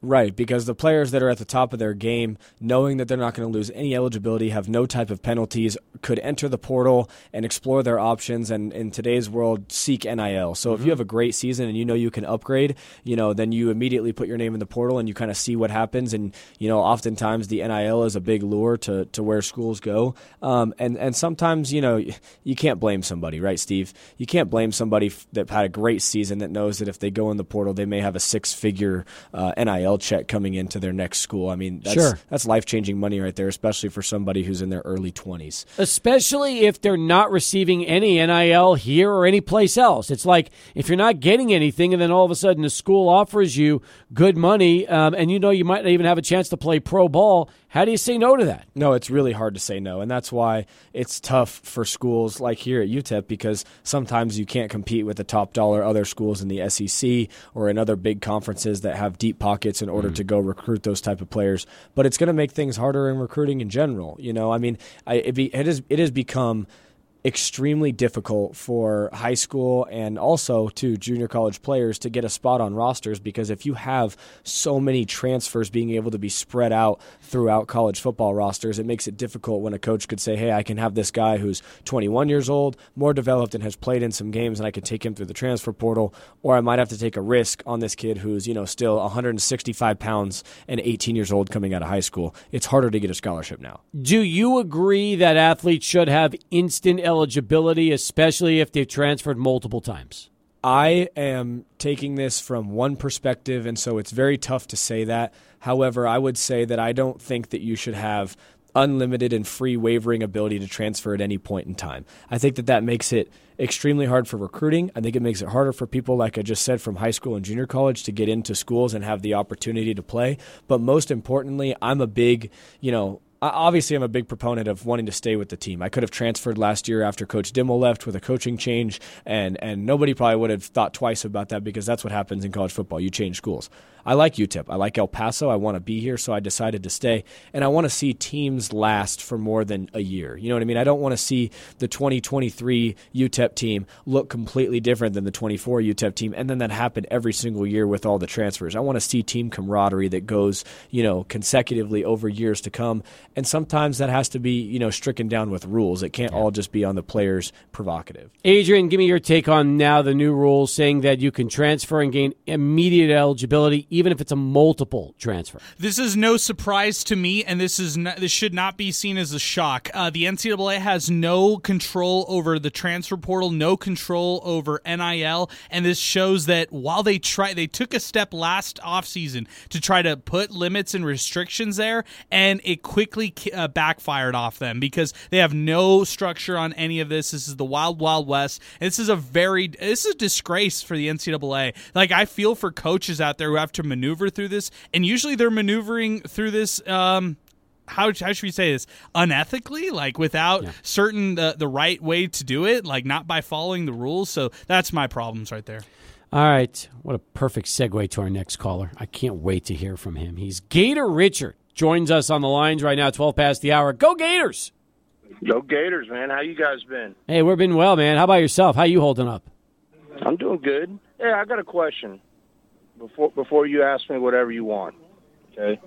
Right, because the players that are at the top of their game, knowing that they're not going to lose any eligibility, have no type of penalties, could enter the portal and explore their options, and in today's world, seek N I L. So mm-hmm. if you have a great season and you know you can upgrade, you know, then you immediately put your name in the portal and you kind of see what happens. And, you know, oftentimes the N I L is a big lure to, to where schools go. Um, and, and sometimes, you know, you can't blame somebody, right, Steve? You can't blame somebody that had a great season that knows that if they go in the portal, they may have a six-figure uh, N I L check coming into their next school. I mean, that's, sure. that's life-changing money right there, especially for somebody who's in their early twenties. Especially if they're not receiving any N I L here or any place else. It's like if you're not getting anything and then all of a sudden the school offers you good money um, and you know you might not even have a chance to play pro ball, how do you say no to that? No, it's really hard to say no, and that's why it's tough for schools like here at U T E P, because sometimes you can't compete with the top dollar other schools in the S E C or in other big conferences that have deep pockets in order mm. to go recruit those type of players. But it's going to make things harder in recruiting in general. You know, I mean, I, it, be, it, is, it has become extremely difficult for high school and also to junior college players to get a spot on rosters, because if you have so many transfers being able to be spread out throughout college football rosters, it makes it difficult when a coach could say, hey, I can have this guy who's twenty-one years old, more developed, and has played in some games, and I could take him through the transfer portal, or I might have to take a risk on this kid who's, you know, still one hundred sixty-five pounds and eighteen years old coming out of high school. It's harder to get a scholarship now. Do you agree that athletes should have instant eligibility, especially if they've transferred multiple times? I am taking this from one perspective, and so it's very tough to say that. However, I would say that I don't think that you should have unlimited and free wavering ability to transfer at any point in time. I think that that makes it extremely hard for recruiting. I think it makes it harder for people, like I just said, from high school and junior college to get into schools and have the opportunity to play. But most importantly, I'm a big, you know, obviously, I'm a big proponent of wanting to stay with the team. I could have transferred last year after Coach Dimmel left with a coaching change, and, and nobody probably would have thought twice about that, because that's what happens in college football. You change schools. I like U T E P. I like El Paso. I want to be here, so I decided to stay. And I want to see teams last for more than a year. You know what I mean? I don't want to see the twenty twenty-three U T E P team look completely different than the twenty-four U T E P team, and then that happen every single year with all the transfers. I want to see team camaraderie that goes, you know, consecutively over years to come. And sometimes that has to be, you know, stricken down with rules. It can't yeah. all just be on the players' provocative. Adrian, give me your take on now the new rules saying that you can transfer and gain immediate eligibility even if it's a multiple transfer. This is no surprise to me, and this is not, this should not be seen as a shock. Uh, the N C double A has no control over the transfer portal, no control over N I L, and this shows that while they try, they took a step last offseason to try to put limits and restrictions there, and it quickly uh, backfired off them because they have no structure on any of this. This is the wild, wild west. And this is a very, this is a disgrace for the N C double A. Like, I feel for coaches out there who have to maneuver through this, and usually they're maneuvering through this um how, how should we say this, unethically, like without yeah. certain the, the right way to do it, like not by following the rules. So that's my problems right there. All right, what a perfect segue to our next caller. I can't wait to hear from him. He's Gator Richard, joins us on the lines right now, twelve past the hour. Go Gators! Go Gators, man. How you guys been? Hey, we've been well, man. How about yourself? How you holding up? I'm doing good. Hey, I got a question before before you ask me whatever you want. Okay.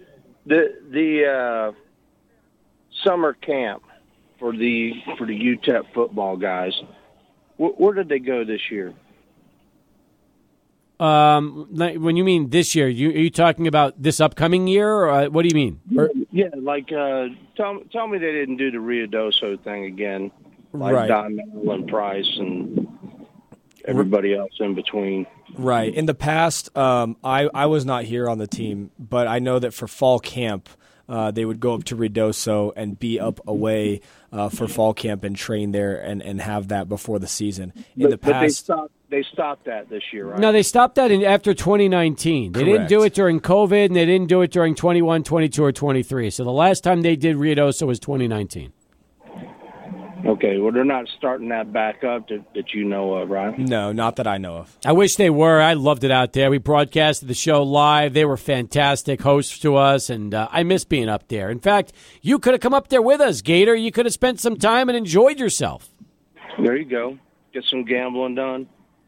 The the uh, summer camp for the for the U T E P football guys, wh- where did they go this year? Um, when you mean this year, you, are you talking about this upcoming year, or uh, what do you mean? Or, yeah, like uh, tell tell me they didn't do the Ruidoso thing again, like right. Don and Price and everybody else in between. Right. In the past, um, I I was not here on the team, but I know that for fall camp, uh, they would go up to Ruidoso and be up away uh, for fall camp and train there and, and have that before the season. In but, the past, but they stopped. They stopped that this year, right? No, they stopped that in, after twenty nineteen. They Correct. didn't do it during COVID, and they didn't do it during twenty-one, twenty-two, or twenty-three. So the last time they did Ruidoso was twenty nineteen. Okay, well, they're not starting that back up that, that you know of, right? No, not that I know of. I wish they were. I loved it out there. We broadcasted the show live. They were fantastic hosts to us, and uh, I miss being up there. In fact, you could have come up there with us, Gator. You could have spent some time and enjoyed yourself. There you go. Get some gambling done.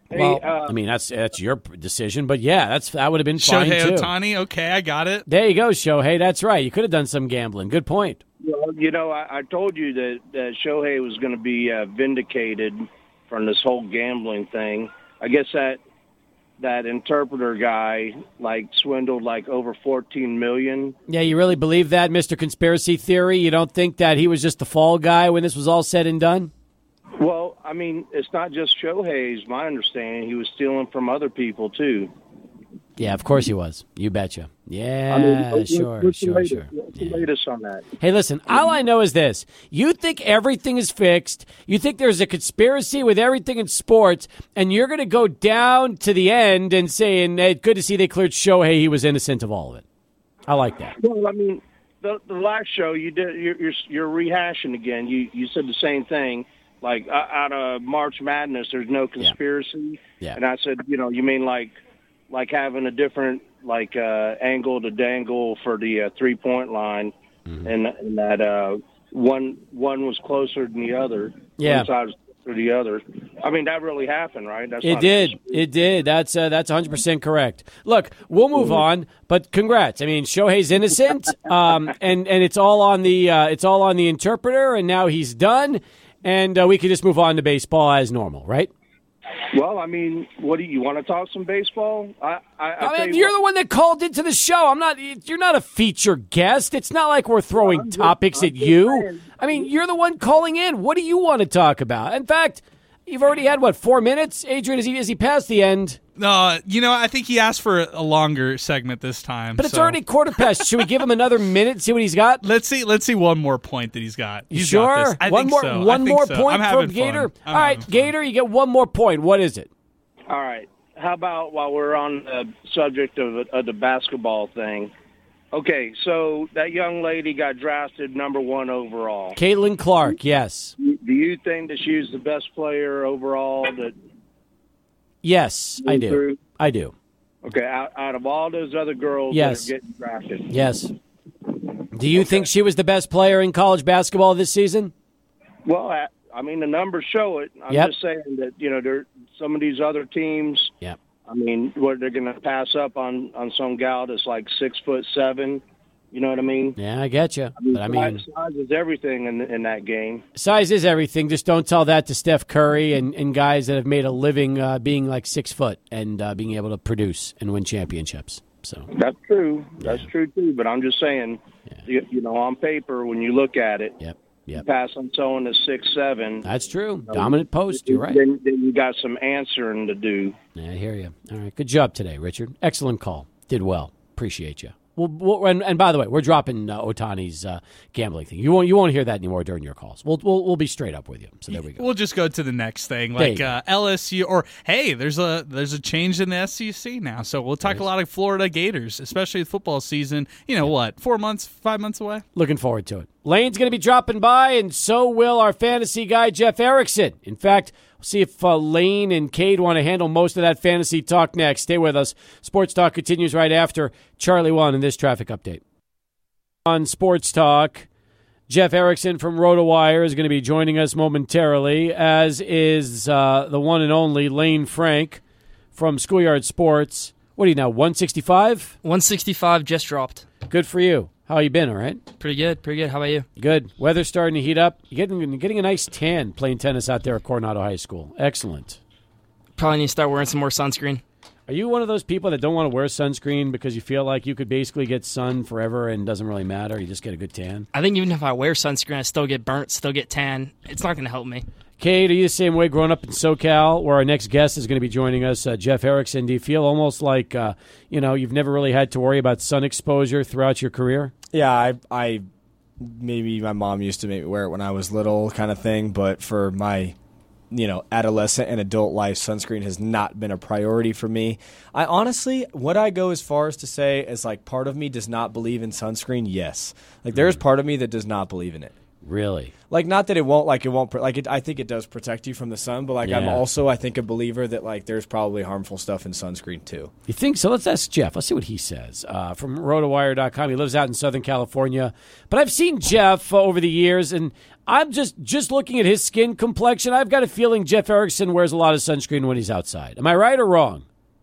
Hey, Well, uh, I mean, that's that's your decision, but yeah, that's that would have been fine Shohei too. Ohtani. Okay, I got it. There you go, Shohei. That's right. You could have done some gambling. Good point. well, you know, I, I told you that, that Shohei was going to be uh, vindicated from this whole gambling thing. I guess that that interpreter guy like swindled like over fourteen million. Yeah, you really believe that, Mister Conspiracy Theory? You don't think that he was just the fall guy when this was all said and done? Well, I mean, it's not just Shohei's. My understanding, he was stealing from other people too. Yeah, of course he was. You betcha. Yeah, I mean, what's- sure, what's the sure, latest? sure. What's the Yeah. latest on that? Hey, listen, all I know is this. You think everything is fixed. You think there's a conspiracy with everything in sports, and you're going to go down to the end and saying, hey, good to see they cleared Shohei. He was innocent of all of it. I like that. Well, I mean, the, the last show you did, you're, you're, you're rehashing again. You you said the same thing. Like uh, out of March Madness, there's no conspiracy. Yeah. And I said, you know, you mean like like having a different like uh, angle to dangle for the uh, three point line, Mm-hmm. and, and that uh, one one was closer than the other. Yeah. One side was closer to the other. I mean, that really happened, right? That's It not- did. It did. That's uh, that's one hundred percent correct. Look, we'll move on, but congrats. I mean, Shohei's innocent, um, and and it's all on the uh, it's all on the interpreter, and now he's done, and uh, we can just move on to baseball as normal, right? Well, I mean, what do you, you want to talk some baseball? I, I, I I tell mean, you you're what- the one that called into the show. I'm not. You're not a feature guest. It's not like we're throwing I'm just- topics I'm at just you. saying. I mean, you're the one calling in. What do you want to talk about? In fact, you've already had what four minutes, Adrian? Is he is he past the end? No, you know, I think he asked for a longer segment this time. But it's so- already quarter past. Should we give him another minute? See what he's got. Let's see. Let's see one more point that he's got. You He's sure? got this. I one think more. so. I One think more so. point I'm from having fun. Gator. I'm All right, having fun. Gator, you get one more point. What is it? All right. How about while we're on the subject of, of the basketball thing? Okay, so that young lady got drafted number one overall. Caitlin Clark. Yes. Do you think that she's the best player overall? That Yes, I do. Through? I do. Okay, out, out of all those other girls Yes. that are getting drafted. Yes. Do you think she was the best player in college basketball this season? Well, I, I mean, the numbers show it. I'm Yep. just saying that, you know, there some of these other teams, Yeah. I mean, what they're going to pass up on, on some gal that's like six foot seven. You know what I mean? Yeah, I get you. But I mean, size, size is everything in in that game. size is everything. Just don't tell that to Steph Curry and, and guys that have made a living uh, being like six foot and uh, being able to produce and win championships. So That's true. That's true too. But I'm just saying, you, you know, on paper when you look at it, Yep. you Yep. pass on someone that's six seven. That's true. Dominant post. You're right. Then, then you got some answering to do. Yeah, I hear you. All right. Good job today, Richard. Excellent call. Did well. Appreciate you. Well, we'll and, and by the way, we're dropping uh, Otani's uh, gambling thing. You won't you won't hear that anymore during your calls. We'll we'll, we'll be straight up with you. So there we go. We'll just go to the next thing, There like you uh, L S U, or hey, there's a there's a change in the S E C now, so we'll talk a lot of Florida Gators, especially with football season. You know what? Four months, five months away. Looking forward to it. Lane's going to be dropping by, and so will our fantasy guy, Jeff Erickson. In fact, we'll see if uh, Lane and Cade want to handle most of that fantasy talk next. Stay with us. Sports Talk continues right after Charlie One in this traffic update. On Sports Talk, Jeff Erickson from RotoWire is going to be joining us momentarily, as is uh, the one and only Lane Frank from Schoolyard Sports. What are you now, one sixty-five? one sixty-five just dropped. Good for you. How you been, all right? Pretty good, pretty good. How about you? Good. Weather's starting to heat up. You're getting, you're getting a nice tan playing tennis out there at Coronado High School. Excellent. Probably need to start wearing some more sunscreen. Are you one of those people that don't want to wear sunscreen because you feel like you could basically get sun forever and it doesn't really matter? You just get a good tan? I think even if I wear sunscreen, I still get burnt, still get tan. It's not going to help me. Kate, are you the same way growing up in SoCal, where our next guest is going to be joining us, uh, Jeff Erickson? Do you feel almost like, uh, you know, you've never really had to worry about sun exposure throughout your career? Yeah, I, I maybe my mom used to make me wear it when I was little, kind of thing. But for my, you know, adolescent and adult life, sunscreen has not been a priority for me. I honestly, would I go as far as to say, as like part of me does not believe in sunscreen? Yes, like there's part of me that does not believe in it. Really? Like, not that it won't, like, it won't, like, it, I think it does protect you from the sun, but, like, Yeah. I'm also, I think, a believer that, like, there's probably harmful stuff in sunscreen, too. You think so? Let's ask Jeff. Let's see what he says. Uh, from rotowire dot com. He lives out in Southern California. But I've seen Jeff uh, over the years, and I'm just, just looking at his skin complexion. I've got a feeling Jeff Erickson wears a lot of sunscreen when he's outside. Am I right or wrong?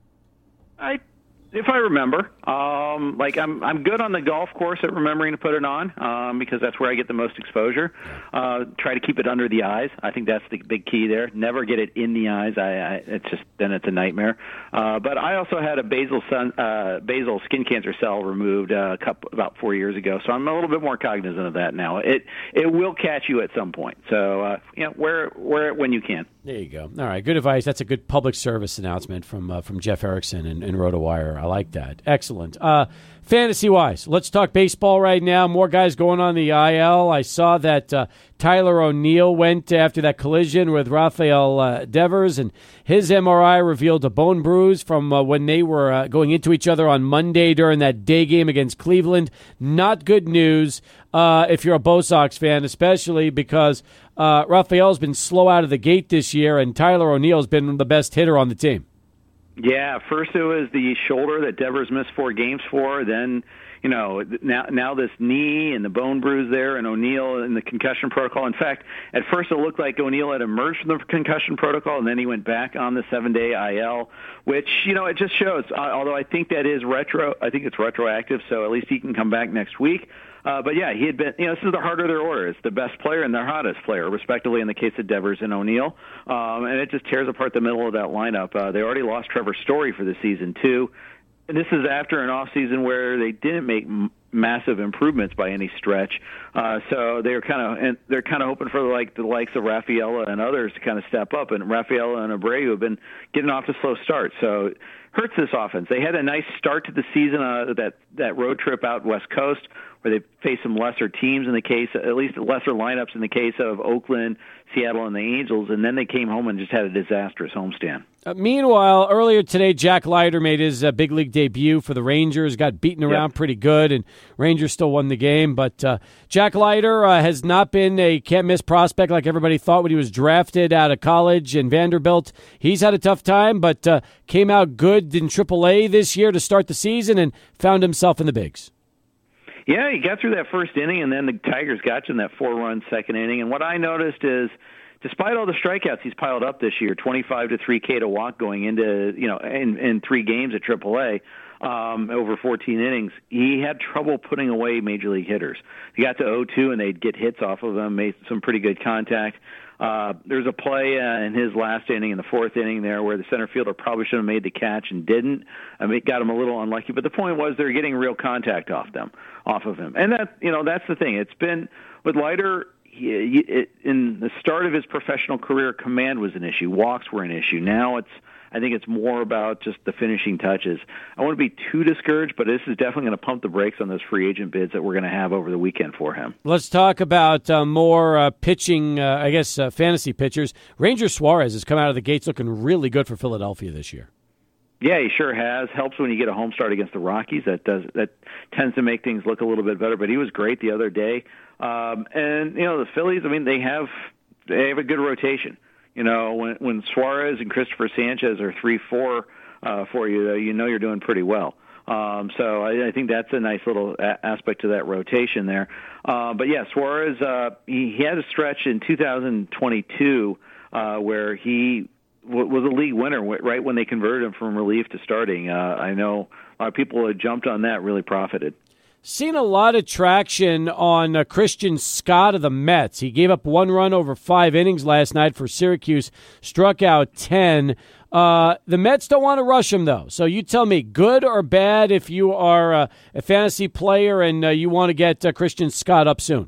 I, if I remember, um, like I'm, I'm good on the golf course at remembering to put it on um, because that's where I get the most exposure. Uh, try to keep it under the eyes. I think that's the big key there. Never get it in the eyes. I, I it's just then it's a nightmare. Uh, but I also had a basal sun, uh, basal skin cancer cell removed uh, a couple, about four years ago, so I'm a little bit more cognizant of that now. It it will catch you at some point. So uh, you know, wear wear it when you can. There you go. All right, good advice. That's a good public service announcement from uh, from Jeff Erickson and, and RotoWire. I like that. Excellent. Uh, fantasy-wise, let's talk baseball right now. More guys going on the I L. I saw that uh, Tyler O'Neill went after that collision with Rafael uh, Devers, and his M R I revealed a bone bruise from uh, when they were uh, going into each other on Monday during that day game against Cleveland. Not good news uh, if you're a Bo Sox fan, especially because uh, Rafael's been slow out of the gate this year, and Tyler O'Neill's been the best hitter on the team. Yeah, first it was the shoulder that Devers missed four games for. Then, you know, now now this knee and the bone bruise there, and O'Neill in the concussion protocol. In fact, at first it looked like O'Neill had emerged from the concussion protocol, and then he went back on the seven-day I L, which, you know, it just shows. Uh, although I think that is retro, I think it's retroactive, so at least he can come back next week. Uh, but, yeah, he had been, you know, this is the harder of their order. It's the best player and their hottest player, respectively, in the case of Devers and O'Neill. Um, and it just tears apart the middle of that lineup. Uh, they already lost Trevor Story for the season, too. And this is after an offseason where they didn't make m- massive improvements by any stretch. Uh, so they're kind of and they're kind of hoping for like the likes of Rafaela and others to kind of step up. And Rafaela and Abreu have been getting off to slow starts. So it hurts this offense. They had a nice start to the season, uh, that that road trip out West Coast, where they faced some lesser teams in the case, at least lesser lineups in the case of Oakland, Seattle, and the Angels, and then they came home and just had a disastrous homestand. Uh, meanwhile, earlier today, Jack Leiter made his uh, big league debut for the Rangers, got beaten around yep. pretty good, and Rangers still won the game. But uh, Jack Leiter uh, has not been a can't-miss prospect like everybody thought when he was drafted out of college in Vanderbilt. He's had a tough time, but uh, came out good in triple A this year to start the season and found himself in the bigs. Yeah, he got through that first inning, and then the Tigers got you in that four-run second inning. And what I noticed is, despite all the strikeouts he's piled up this year, twenty-five to three K to walk going into, you know, in, in three games at triple A, um, over fourteen innings, he had trouble putting away major league hitters. He got to oh two, and they'd get hits off of him, made some pretty good contact. Uh, there's a play uh, in his last inning, in the fourth inning there, where the center fielder probably should have made the catch and didn't. I mean, it got him a little unlucky, but the point was they're getting real contact off them, off of him. And that, you know, that's the thing. It's been, with Leiter, he, it, in the start of his professional career, command was an issue. Walks were an issue. Now it's, I think it's more about just the finishing touches. I wouldn't be too discouraged, but this is definitely going to pump the brakes on those free agent bids that we're going to have over the weekend for him. Let's talk about uh, more uh, pitching, uh, I guess, uh, fantasy pitchers. Ranger Suarez has come out of the gates looking really good for Philadelphia this year. Yeah, he sure has. Helps when you get a home start against the Rockies. That does that tends to make things look a little bit better. But he was great the other day. Um, and you know the Phillies. I mean, they have they have a good rotation. You know, when when Suarez and Christopher Sanchez are three four uh, for you, you know you're doing pretty well. Um, so I, I think that's a nice little a- aspect to that rotation there. Uh, but yeah, Suarez, uh, he, he had a stretch in two thousand twenty-two uh, where he w- was a league winner right when they converted him from relief to starting. Uh, I know a lot of people had jumped on that, really profited. Seen a lot of traction on uh, Christian Scott of the Mets. He gave up one run over five innings last night for Syracuse, struck out ten. Uh, the Mets don't want to rush him, though. So you tell me, good or bad if you are uh, a fantasy player and uh, you want to get uh, Christian Scott up soon?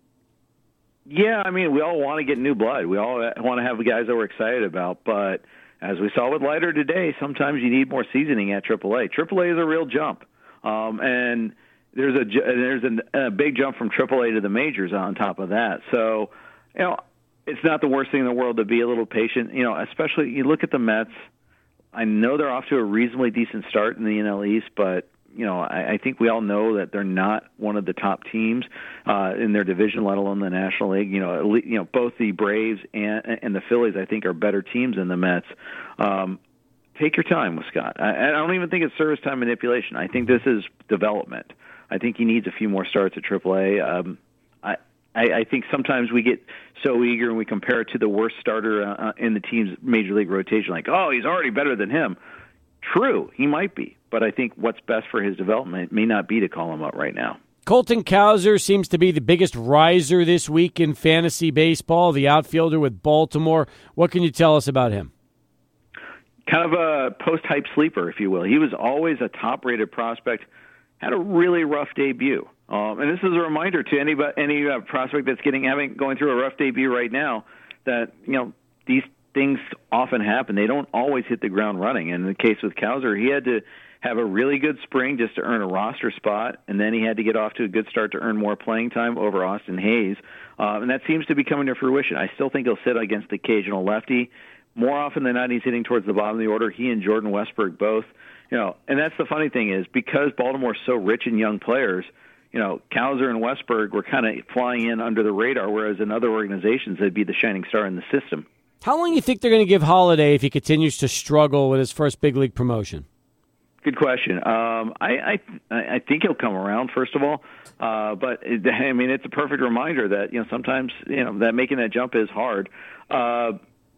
Yeah, I mean, we all want to get new blood. We all want to have the guys that we're excited about. But as we saw with Leiter today, sometimes you need more seasoning at triple A. triple A is a real jump. Um, and... There's a there's a, a big jump from triple A to the majors on top of that. So, you know, it's not the worst thing in the world to be a little patient. You know, especially you look at the Mets. I know they're off to a reasonably decent start in the N L East, but you know, I, I think we all know that they're not one of the top teams uh, in their division, let alone the National League. You know, you know, both the Braves and, and the Phillies, I think, are better teams than the Mets. Um, take your time with Scott. I, I don't even think it's service time manipulation. I think this is development. I think he needs a few more starts at triple A. Um, I, I, I think sometimes we get so eager and we compare it to the worst starter uh, in the team's major league rotation, like, oh, he's already better than him. True, he might be, but I think what's best for his development may not be to call him up right now. Colton Cowser seems to be the biggest riser this week in fantasy baseball, the outfielder with Baltimore. What can you tell us about him? Kind of a post-hype sleeper, if you will. He was always a top-rated prospect, had a really rough debut. Um, and this is a reminder to any any uh, prospect that's getting having going through a rough debut right now that, you know, these things often happen. They don't always hit the ground running. And in the case with Cowser, he had to have a really good spring just to earn a roster spot, and then he had to get off to a good start to earn more playing time over Austin Hayes. Uh, and that seems to be coming to fruition. I still think he'll sit against the occasional lefty. More often than not, he's hitting towards the bottom of the order. He and Jordan Westburg both. You know, and that's the funny thing is because Baltimore's so rich in young players, you know, Cowser and Westburg were kind of flying in under the radar, whereas in other organizations they'd be the shining star in the system. How long do you think they're going to give Holiday if he continues to struggle with his first big league promotion? Good question. Um, I, I I think he'll come around, first of all. Uh, but, it, I mean, it's a perfect reminder that, you know, sometimes, you know, that making that jump is hard. Uh,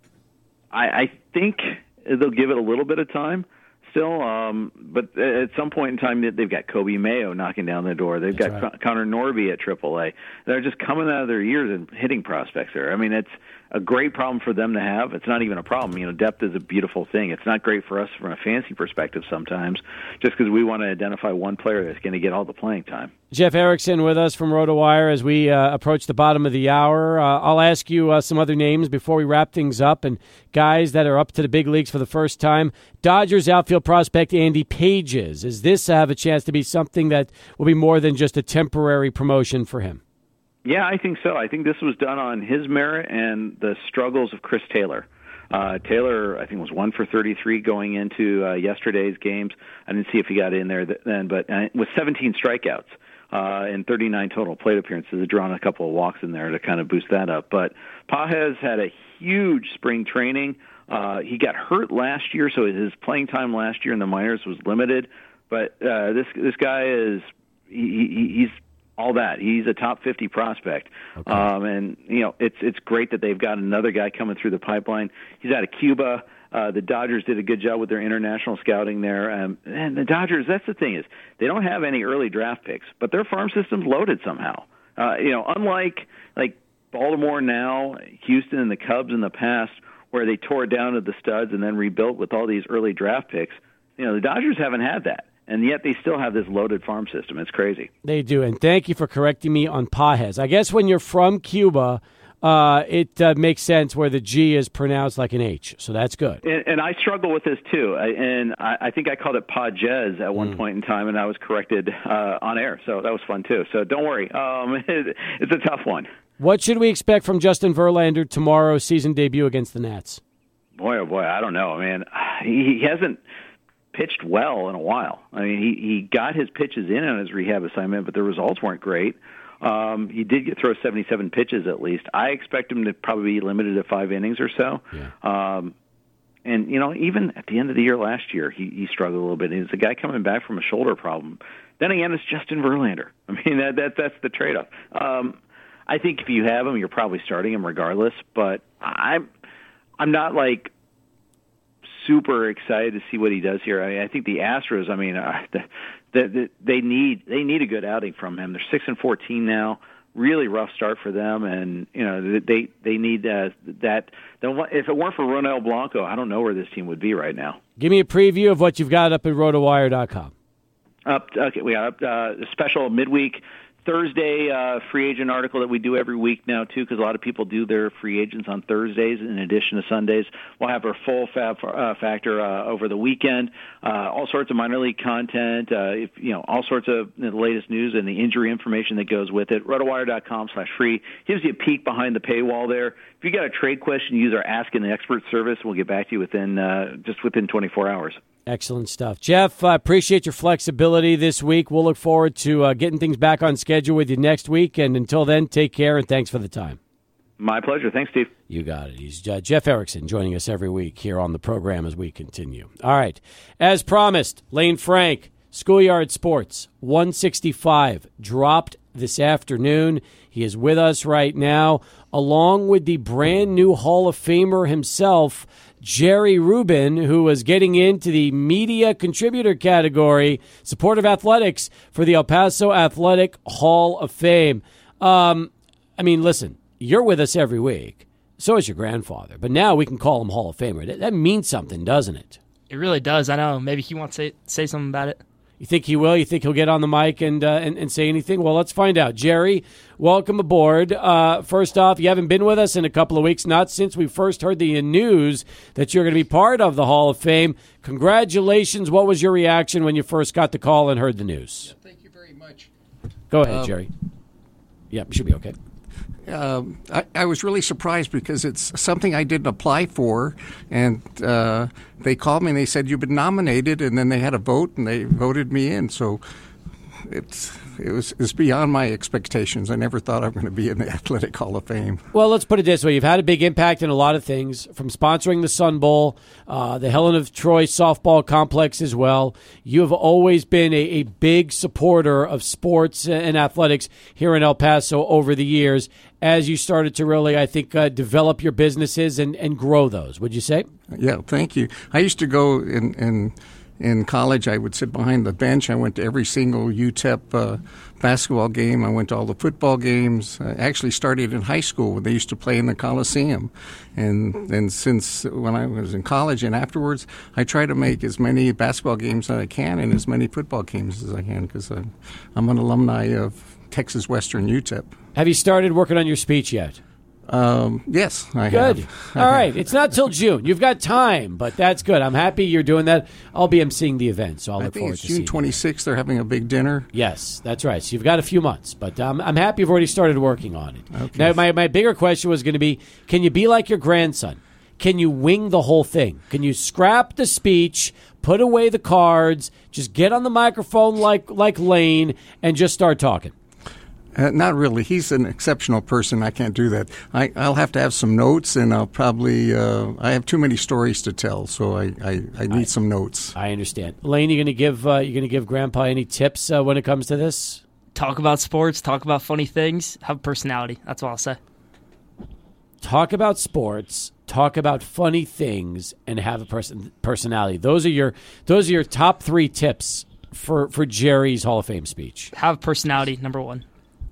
I, I think they'll give it a little bit of time still, um, but at some point in time, they've got Kobe Mayo knocking down the door. They've That's got right. Connor Norby at triple A. They're just coming out of their years and hitting prospects there. I mean, it's a great problem for them to have. It's not even a problem. You know, depth is a beautiful thing. It's not great for us from a fantasy perspective sometimes, just because we want to identify one player that's going to get all the playing time. Jeff Erickson with us from RotoWire as we uh, approach the bottom of the hour. Uh, I'll ask you uh, some other names before we wrap things up, and guys that are up to the big leagues for the first time. Dodgers outfield prospect Andy Pages. Is this have a chance to be something that will be more than just a temporary promotion for him? Yeah, I think so. I think this was done on his merit and the struggles of Chris Taylor. Uh, Taylor, I think, was one for thirty-three going into uh, yesterday's games. I didn't see if he got in there th- then, but uh, with seventeen strikeouts uh, and thirty-nine total plate appearances, they've drawn a couple of walks in there to kind of boost that up. But Pages had a huge spring training. Uh, he got hurt last year, so his playing time last year in the minors was limited. But uh, this this guy is he, he, he's all that. He's a top fifty prospect. Okay. Um, and, you know, it's it's great that they've got another guy coming through the pipeline. He's out of Cuba. Uh, the Dodgers did a good job with their international scouting there. Um, and the Dodgers, that's the thing is, they don't have any early draft picks, but their farm system's loaded somehow. Uh, you know, unlike like Baltimore now, Houston and the Cubs in the past, where they tore it down to the studs and then rebuilt with all these early draft picks, you know, the Dodgers haven't had that. And yet they still have this loaded farm system. It's crazy. They do. And thank you for correcting me on Pages. I guess when you're from Cuba, uh, it uh, makes sense where the G is pronounced like an H. So that's good. And, and I struggle with this, too. I, and I, I think I called it Pages at one mm. point in time, and I was corrected uh, on air. So that was fun, too. So don't worry. Um, it, it's a tough one. What should we expect from Justin Verlander tomorrow's season debut against the Nats? Boy, oh, boy, I don't know, man. He, he hasn't pitched well in a while. I mean, he, he got his pitches in on his rehab assignment, but the results weren't great. Um, he did get throw seventy-seven pitches at least. I expect him to probably be limited to five innings or so. Yeah. Um, and, you know, even at the end of the year last year, he, he struggled a little bit. He's a guy coming back from a shoulder problem. Then again, it's Justin Verlander. I mean, that, that that's the trade-off. Um, I think if you have him, you're probably starting him regardless, but I'm, I'm not like super excited to see what he does here. I, mean, I think the Astros, I mean, uh, the, the, the, they need they need a good outing from him. They're six and fourteen now. Really rough start for them, and you know they they need uh, that. If it weren't for Ronel Blanco, I don't know where this team would be right now. Give me a preview of what you've got up at rotowire dot com. Up, okay, we got up uh, a special midweek Thursday uh, free agent article that we do every week now, too, because a lot of people do their free agents on Thursdays in addition to Sundays. We'll have our full fab uh, factor uh, over the weekend, uh, all sorts of minor league content, uh, if, you know, all sorts of you know, the latest news and the injury information that goes with it. rotowire dot com slash free gives you a peek behind the paywall there. If you got a trade question, use our Ask an Expert service. We'll get back to you within uh, just within twenty-four hours. Excellent stuff. Jeff, I uh, appreciate your flexibility this week. We'll look forward to uh, getting things back on schedule with you next week. And until then, take care and thanks for the time. My pleasure. Thanks, Steve. You got it. He's uh, Jeff Erickson joining us every week here on the program as we continue. All right. As promised, Lane Frank, Schoolyard Sports, one sixty-five, dropped this afternoon. He is with us right now, along with the brand new Hall of Famer himself, Jerry Rubin, who was getting into the media contributor category, supportive athletics for the El Paso Athletic Hall of Fame. Um, I mean, listen, you're with us every week. So is your grandfather. But now we can call him Hall of Famer. That, that means something, doesn't it? It really does. I know. Maybe he wants to say, say something about it. You think he will? You think he'll get on the mic and, uh, and and say anything? Well, let's find out. Jerry, welcome aboard. Uh, first off, you haven't been with us in a couple of weeks, not since we first heard the news that you're going to be part of the Hall of Fame. Congratulations. What was your reaction when you first got the call and heard the news? Yeah, thank you very much. Go ahead, um, Jerry. Yeah, should be okay. Um, I, I was really surprised because it's something I didn't apply for, and uh, they called me and they said, you've been nominated, and then they had a vote and they voted me in. So it's it was it's beyond my expectations. I never thought I was going to be in the Athletic Hall of Fame. Well, let's put it this way. You've had a big impact in a lot of things, from sponsoring the Sun Bowl, uh, the Helen of Troy softball complex as well. You have always been a, a big supporter of sports and athletics here in El Paso over the years as you started to really, I think, uh, develop your businesses and, and grow those. Would you say? Yeah, thank you. I used to go in, in in college. I would sit behind the bench. I went to every single U T E P uh, basketball game. I went to all the football games. I actually started in high school when they used to play in the Coliseum. And and since when I was in college and afterwards, I try to make as many basketball games as I can and as many football games as I can because I'm, I'm an alumni of Texas Western U T E P. Have you started working on your speech yet? Um, yes, I good. have. All right. It's not till June. You've got time, but that's good. I'm happy you're doing that. I'll be emceeing the event, so I'll I look think forward it's to June seeing twenty-sixth. They're having a big dinner. Yes, that's right. So you've got a few months, but um, I'm happy you've already started working on it. Okay. Now, my, my bigger question was going to be, can you be like your grandson? Can you wing the whole thing? Can you scrap the speech, put away the cards, just get on the microphone like like Lane, and just start talking? Uh, not really. He's an exceptional person. I can't do that. I, I'll have to have some notes, and I'll probably uh, I have too many stories to tell, so I, I, I need I, some notes. I understand. Lane, you going to give uh, you going to give Grandpa any tips uh, when it comes to this? Talk about sports. Talk about funny things. Have personality. That's all I'll say. Talk about sports. Talk about funny things, and have a person personality. Those are your those are your top three tips for for Jerry's Hall of Fame speech. Have personality. Number one.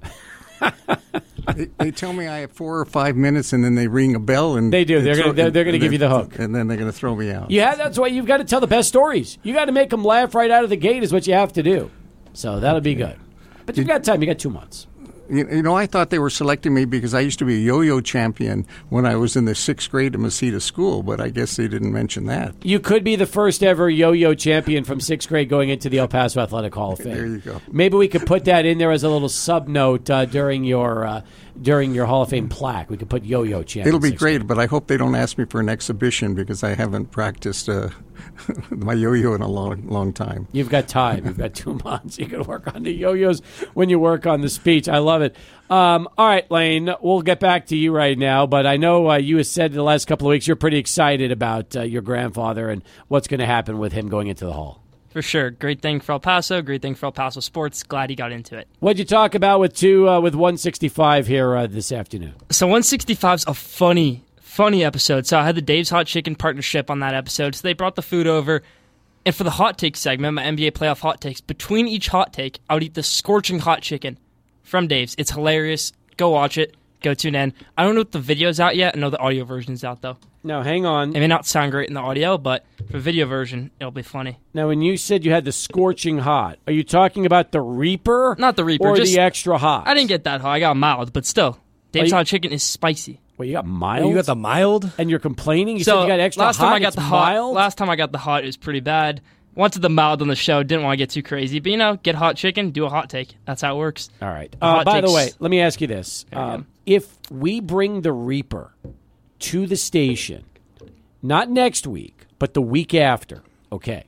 they, they tell me I have four or five minutes, and then they ring a bell, and they do. They're going they're, they're going to give you the hook, and then they're going to throw me out. Yeah, that's why you've got to tell the best stories. You got to make them laugh right out of the gate. Is what you have to do. So that'll be good. But you've got time. You got two months. You, you know, I thought they were selecting me because I used to be a yo-yo champion when I was in the sixth grade at Mesita School, but I guess they didn't mention that. You could be the first ever yo-yo champion from sixth grade going into the El Paso Athletic Hall of Fame. There you go. Maybe we could put that in there as a little sub note uh, during your uh, during your Hall of Fame plaque. We could put yo-yo champion. It'll be great, grade. But I hope they don't ask me for an exhibition because I haven't practiced uh, my yo-yo in a long, long time. You've got time. You've got two months. You can work on the yo-yos when you work on the speech. I love it. Um, all right, Lane, we'll get back to you right now, but I know uh, you have said the last couple of weeks you're pretty excited about uh, your grandfather and what's going to happen with him going into the Hall. For sure. Great thing for El Paso, great thing for El Paso sports. Glad he got into it. What'd you talk about with two uh, with one sixty-five here uh, this afternoon? So one sixty-five is a funny, funny episode. So I had the Dave's Hot Chicken partnership on that episode, so they brought the food over. And for the hot take segment, my N B A playoff hot takes, between each hot take, I would eat the scorching hot chicken from Dave's. It's hilarious. Go watch it. Go tune in. I don't know if the video's out yet. I know the audio version's out, though. Now, hang on. It may not sound great in the audio, but for the video version, it'll be funny. Now, when you said you had the scorching hot, are you talking about the Reaper? Not the Reaper. Or just, the extra hot? I didn't get that hot. I got mild, but still. Dave's you, Hot Chicken is spicy. Wait, you got mild? Oh, you got the mild? And you're complaining? You so said you got extra last hot? Time I got the hot, mild? Last time I got the hot, it was pretty bad. Went to the mild on the show. Didn't want to get too crazy. But, you know, get hot chicken, do a hot take. That's how it works. All right. Uh, by the way, let me ask you this. Um, if we bring the Reaper to the station, not next week, but the week after, okay,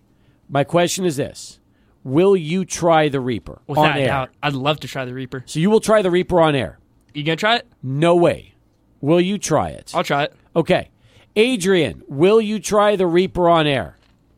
My question is this. Will you try the Reaper Without on a air? doubt. I'd love to try the Reaper. So you will try the Reaper on air? You going to try it? No way. Will you try it? I'll try it. Okay. Adrian, will you try the Reaper on air?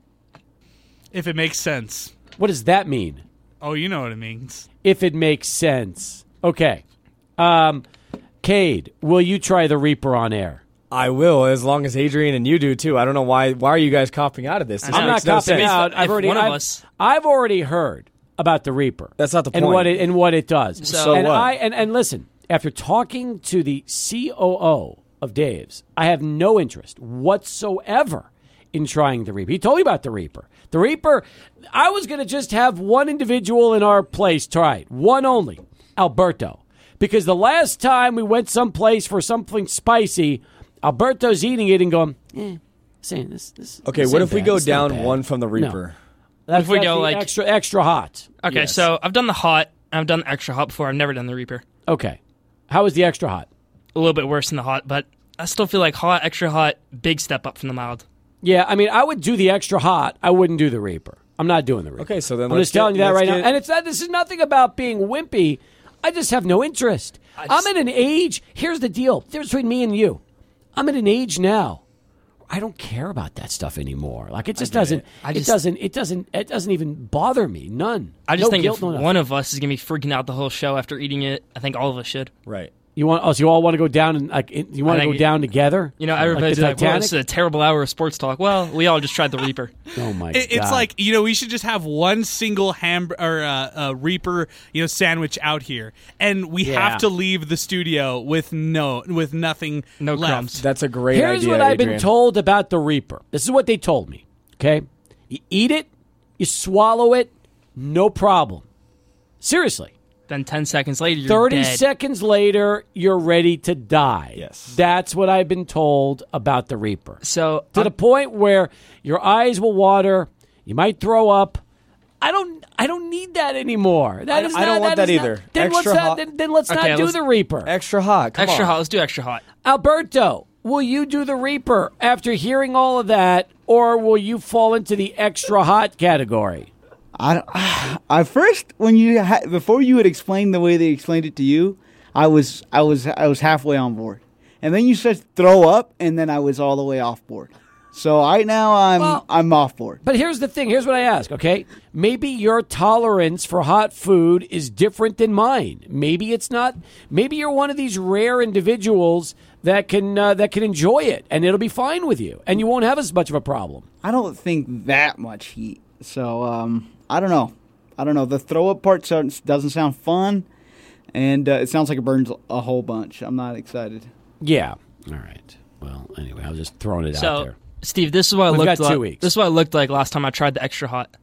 If it makes sense. What does that mean? Oh, you know what it means. If it makes sense. Okay. Um, Cade, will you try the Reaper on air? I will, as long as Adrian and you do too. I don't know why. Why are you guys copping out of this? This I'm not makes no copping sense. out. I've If already, one of I've, us- I've already heard about the Reaper. That's not the and point. what it and what it does. So- So and what? I and, and listen, after talking to the C O O of Dave's, I have no interest whatsoever in trying the Reaper. He told me about the Reaper. The Reaper. I was going to just have one individual in our place try it, one only, Alberto, because the last time we went someplace for something spicy, Alberto's eating it and going, eh, saying this. this Okay, this what ain't if we bad. go It's not down bad." one from the Reaper? That's, If we that's go, the like- extra extra hot. Okay, Yes. so I've done the hot. And I've done the extra hot before. I've never done the Reaper. Okay. How is the extra hot? A little bit worse than the hot, but I still feel like hot, extra hot, big step up from the mild. Yeah, I mean, I would do the extra hot. I wouldn't do the Reaper. I'm not doing the Reaper. Okay, so then I'm let's just telling get- you that let's right get- now. And it's not. This is nothing about being wimpy. I just have no interest. just- I'm at an age. Here's the deal. Difference between me and you. I'm at an age now. I don't care about that stuff anymore. Like it just doesn't. It. I just- doesn't. It doesn't. It doesn't even bother me. None. I just No think guilt, if no nothing. one of us is going to be freaking out the whole show after eating it, I think all of us should. Right. You want? Oh, so you all want to go down and like you want I to go think- down together? You know, Like everybody's the like, well, Titanic? this is a terrible hour of sports talk. Well, we all just tried the Reaper. Oh, my It, God. it's like, you know, we should just have one single ham or uh, uh, Reaper, you know, sandwich out here, and we Yeah. have to leave the studio with no, with nothing, No left. crumbs. That's a great Here's idea. what I've been Adrian. told about the Reaper. This is what they told me. Okay? You eat it, you swallow it, no problem. Seriously. Then ten seconds later, you're thirty dead. seconds later, you're ready to die. Yes. That's what I've been told about the Reaper. So To I'm- the point where your eyes will water, you might throw up. I don't I don't need that anymore. That I- is I not, don't want is that not- either. Then let's Extra not hot- then, then let's Okay, not do let's- the Reaper. Extra hot. Come extra on. hot. Let's do extra hot. Alberto, will you do the Reaper after hearing all of that, or will you fall into the extra hot category? I, don't- I first when you ha- before you had explained the way they explained it to you, I was I was I was halfway on board, and then you said throw up, and then I was all the way off board. So right now I'm Well- I'm off board. But here's the thing. Here's what I ask, okay? Maybe your tolerance for hot food is different than mine. Maybe it's not. Maybe you're one of these rare individuals that can uh, that can enjoy it, and it'll be fine with you, and you won't have as much of a problem. I don't think that much heat. So um, I don't know. I don't know. The throw up part sounds, doesn't sound fun, and uh, it sounds like it burns a whole bunch. I'm not excited. Yeah. All right. Well, anyway, I was just throwing it out So, there. Steve, this is what I We've looked got two like. weeks. This is what I looked like last time I tried the extra hot.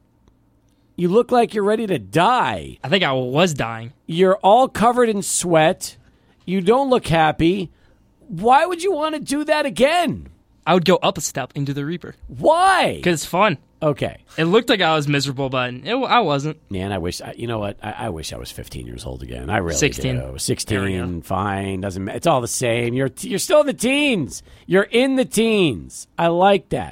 You look like you're ready to die. I think I was dying. You're all covered in sweat. You don't look happy. Why would you want to do that again? I would go up a step into the Reaper Why? because it's fun. Okay. It looked like I was miserable, but it, I wasn't. Man, I wish. I- You know what? I, I wish I was fifteen years old again. I really sixteen. do. There we Sixteen, fine. Doesn't. ma- It's all the same. You're you're still in the teens. You're in the teens. I like that.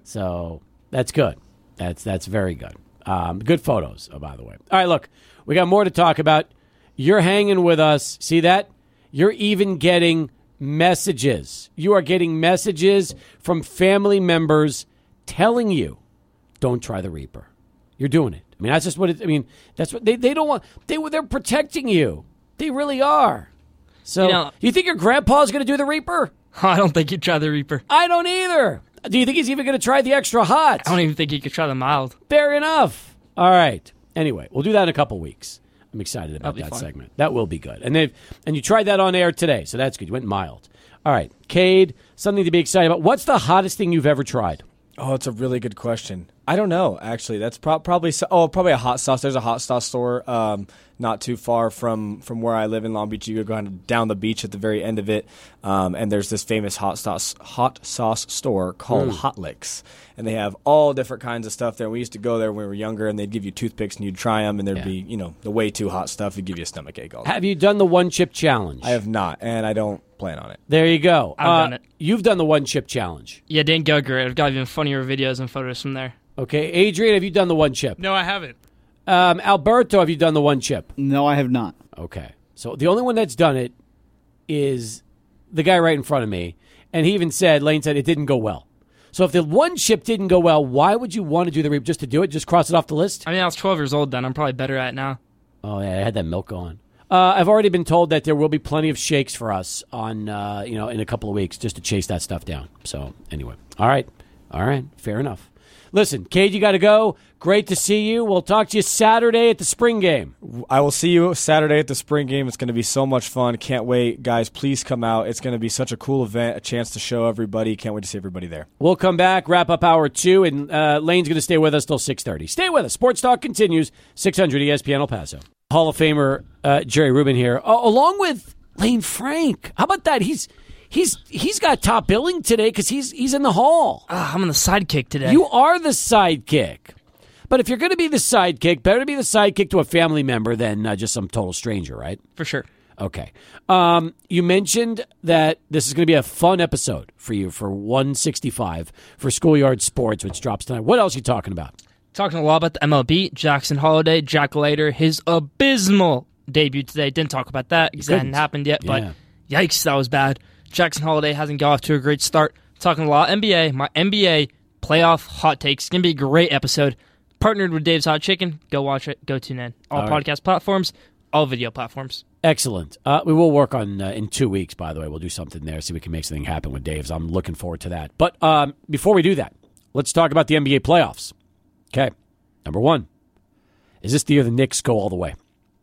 So that's good. That's that's very good. Um, good photos. Oh, by the way. All right. Look, we got more to talk about. You're hanging with us. See that? You're even getting messages. You are getting messages from family members telling you, don't try the Reaper. You're doing it. I mean, that's just what it, I mean, that's what they, they don't want. They, they're protecting you. They really are. So, You know- you think your grandpa's going to do the Reaper? I don't think you'd try the Reaper. I don't either. Do you think he's even going to try the extra hot? I don't even think you could try the mild. Fair enough. All right. Anyway, we'll do that in a couple weeks. I'm excited about That'll be that fun. segment. That will be good. And they and you tried that on air today, so that's good. You went mild. All right, Cade, something to be excited about. What's the hottest thing you've ever tried? Oh, it's a really good question. I don't know, actually. That's pro- probably so- oh, probably a hot sauce. There's a hot sauce store um, not too far from, from where I live in Long Beach. You go down the beach at the very end of it, um, and there's this famous hot sauce hot sauce store called Mm. Hot Licks, and they have all different kinds of stuff there. We used to go there when we were younger, and they'd give you toothpicks and you'd try them, and there'd Yeah. be you know the way too hot stuff. It'd give you a stomachache all day. Have you done the one chip challenge? I have not, and I don't plan on it. There you go. I've Uh, done it. You've done the one chip challenge. Yeah, didn't go great. I've got even funnier videos and photos from there. Okay, Adrian, have you done the one chip? No, I haven't. Um, Alberto, have you done the one chip? No, I have not. Okay, so the only one that's done it is the guy right in front of me, and he even said, Lane said it didn't go well. So if the one chip didn't go well, why would you want to do the re- just to do it? Just cross it off the list? I mean, I was twelve years old then. I'm probably better at it now. Oh yeah, I had that milk on. Uh, I've already been told that there will be plenty of shakes for us on, uh, you know, in a couple of weeks just to chase that stuff down. So anyway, all right, all right, fair enough. Listen, Cade, you got to go. Great to see you. We'll talk to you Saturday at the spring game. I will see you Saturday at the spring game. It's going to be so much fun. Can't wait. Guys, please come out. It's going to be such a cool event, a chance to show everybody. Can't wait to see everybody there. We'll come back, wrap up hour two, and uh, Lane's going to stay with us till six thirty. Stay with us. Sports Talk continues, six hundred E S P N El Paso. Hall of Famer uh, Jerry Rubin here, uh, along with Lane Frank. How about that? He's he's he's got top billing today because he's he's in the hall. Ah, I'm on the sidekick today. You are the sidekick. But if you're going to be the sidekick, better to be the sidekick to a family member than uh, just some total stranger, right? For sure. Okay. Um, you mentioned that this is going to be a fun episode for you for one sixty-five for Schoolyard Sports, which drops tonight. What else are you talking about? Talking a lot about the M L B, Jackson Holiday, Jack Leiter, his abysmal debut today. Didn't talk about that because it hadn't happened yet, but Yeah. yikes, that was bad. Jackson Holiday hasn't got off to a great start. Talking a lot N B A, my N B A playoff hot takes. It's going to be a great episode. Partnered with Dave's Hot Chicken. Go watch it. Go tune in. All, All podcast right. platforms, all video platforms. Excellent. Uh, we will work on, uh, in two weeks, by the way. We'll do something there, see if we can make something happen with Dave's. I'm looking forward to that. But um, before we do that, let's talk about the N B A playoffs. Okay. Number one, is this the year the Knicks go all the way?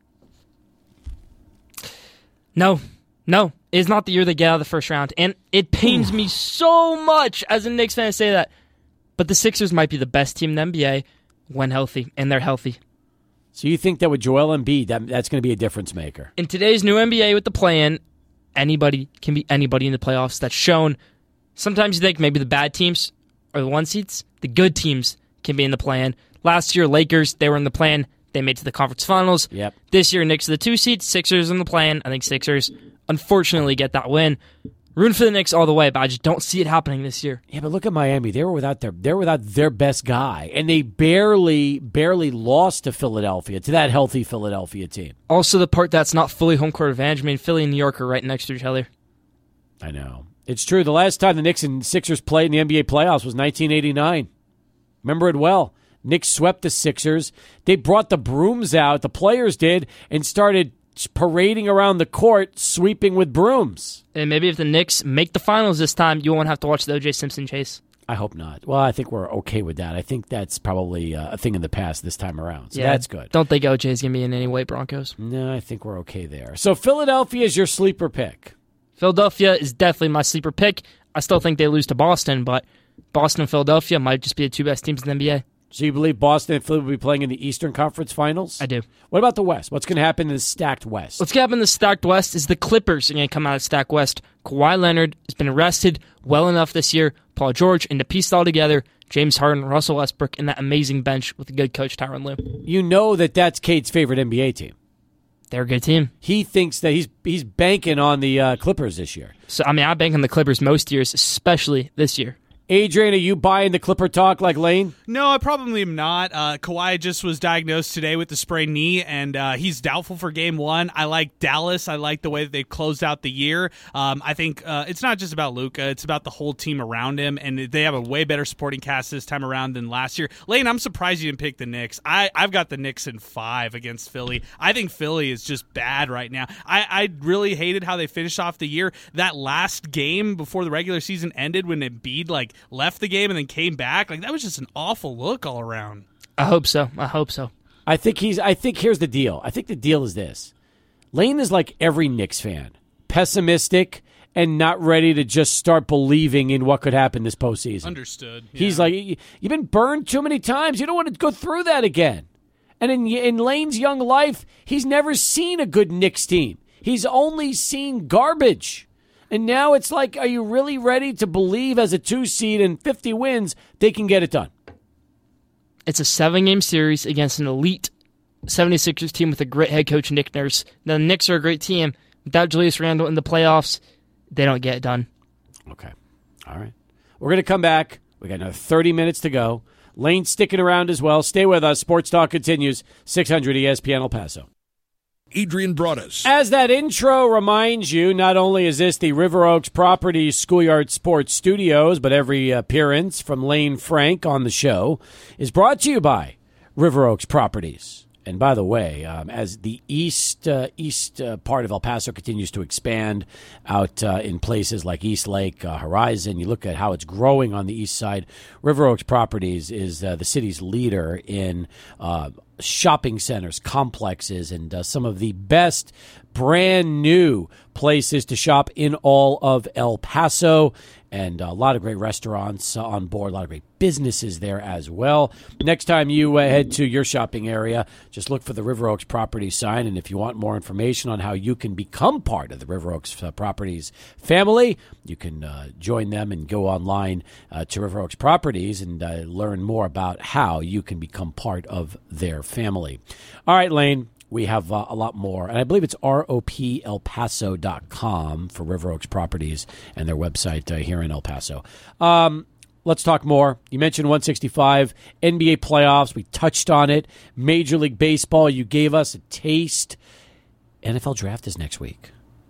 No, no. It's not the year they get out of the first round. And it pains me so much as a Knicks fan to say that. But the Sixers might be the best team in the N B A when healthy, and they're healthy. So you think that with Joel Embiid, that, that's going to be a difference maker? In today's new N B A with the play-in, anybody can be anybody in the playoffs. That's shown. Sometimes you think maybe the bad teams are the one seeds. The good teams can be in the play-in. Last year, Lakers, they were in the play-in. They made it to the conference finals. Yep. This year, Knicks are the two seeds. Sixers in the play-in. I think Sixers, unfortunately, get that win. Rooting for the Knicks all the way, but I just don't see it happening this year. Yeah, but look at Miami. They were without their they were without their best guy, and they barely barely lost to Philadelphia, to that healthy Philadelphia team. Also, the part that's not fully home court advantage. I mean, Philly and New York are right next to each other. I know. It's true. The last time the Knicks and Sixers played in the N B A playoffs was nineteen eighty-nine. Remember it well. Knicks swept the Sixers. They brought the brooms out, the players did, and started parading around the court, sweeping with brooms. And maybe if the Knicks make the finals this time, you won't have to watch the O J Simpson chase. I hope not. Well, I think we're okay with that. I think that's probably uh, a thing in the past this time around. So yeah, that's good. Don't think O J's going to be in any way Broncos. No, I think we're okay there. So Philadelphia is your sleeper pick. Philadelphia is definitely my sleeper pick. I still think they lose to Boston, but Boston and Philadelphia might just be the two best teams in the N B A. So you believe Boston and Philly will be playing in the Eastern Conference Finals? I do. What about the West? What's going to happen in the stacked West? What's going to happen in the stacked West is the Clippers are going to come out of stacked West. Kawhi Leonard has been arrested well enough this year. Paul George, and to piece it all together, James Harden, Russell Westbrook, and that amazing bench with a good coach, Tyronn Lue. You know that that's Kate's favorite N B A team. They're a good team. He thinks that he's he's banking on the uh, Clippers this year. So I mean, I bank on the Clippers most years, especially this year. Adrian, are you buying the Clipper talk like Lane? No, I probably am not. Uh, Kawhi just was diagnosed today with the sprained knee, and uh, he's doubtful for game one. I like Dallas. I like the way that they've closed out the year. Um, I think uh, it's not just about Luka. It's about the whole team around him, and they have a way better supporting cast this time around than last year. Lane, I'm surprised you didn't pick the Knicks. I, I've got the Knicks in five against Philly. I think Philly is just bad right now. I, I really hated how they finished off the year. That last game before the regular season ended when Embiid like left the game and then came back, like that was just an awful look all around. I hope so. I hope so. I think he's. I think here's the deal. I think the deal is this: Lane is like every Knicks fan, pessimistic and not ready to just start believing in what could happen this postseason. Understood. Yeah. He's like, you've been burned too many times. You don't want to go through that again. And in, in Lane's young life, he's never seen a good Knicks team. He's only seen garbage. And now it's like, are you really ready to believe as a two seed and fifty wins, they can get it done? It's a seven-game series against an elite seventy-sixers team with a great head coach, Nick Nurse. Now, the Knicks are a great team. Without Julius Randle in the playoffs, they don't get it done. Okay. All right. We're going to come back. We got another thirty minutes to go. Lane's sticking around as well. Stay with us. Sports Talk continues. six hundred E S P N El Paso. Adrian Broadus. As that intro reminds you, not only is this the River Oaks Properties Schoolyard Sports Studios, but every appearance from Lane Frank on the show is brought to you by River Oaks Properties. And by the way, um, as the east uh, east uh, part of El Paso continues to expand out uh, in places like East Lake, uh, Horizon, you look at how it's growing on the east side. River Oaks Properties is uh, the city's leader in uh, shopping centers, complexes, and uh, some of the best brand new places to shop in all of El Paso. And a lot of great restaurants on board, a lot of great businesses there as well. Next time you uh, head to your shopping area, just look for the River Oaks Properties sign. And if you want more information on how you can become part of the River Oaks uh, Properties family, you can uh, join them and go online uh, to River Oaks Properties and uh, learn more about how you can become part of their family. All right, Lane. We have uh, a lot more, and I believe it's R O P El Paso dot com for River Oaks Properties and their website uh, here in El Paso. Um, let's talk more. You mentioned one sixty-five, N B A playoffs. We touched on it. Major League Baseball, you gave us a taste. N F L draft is next week.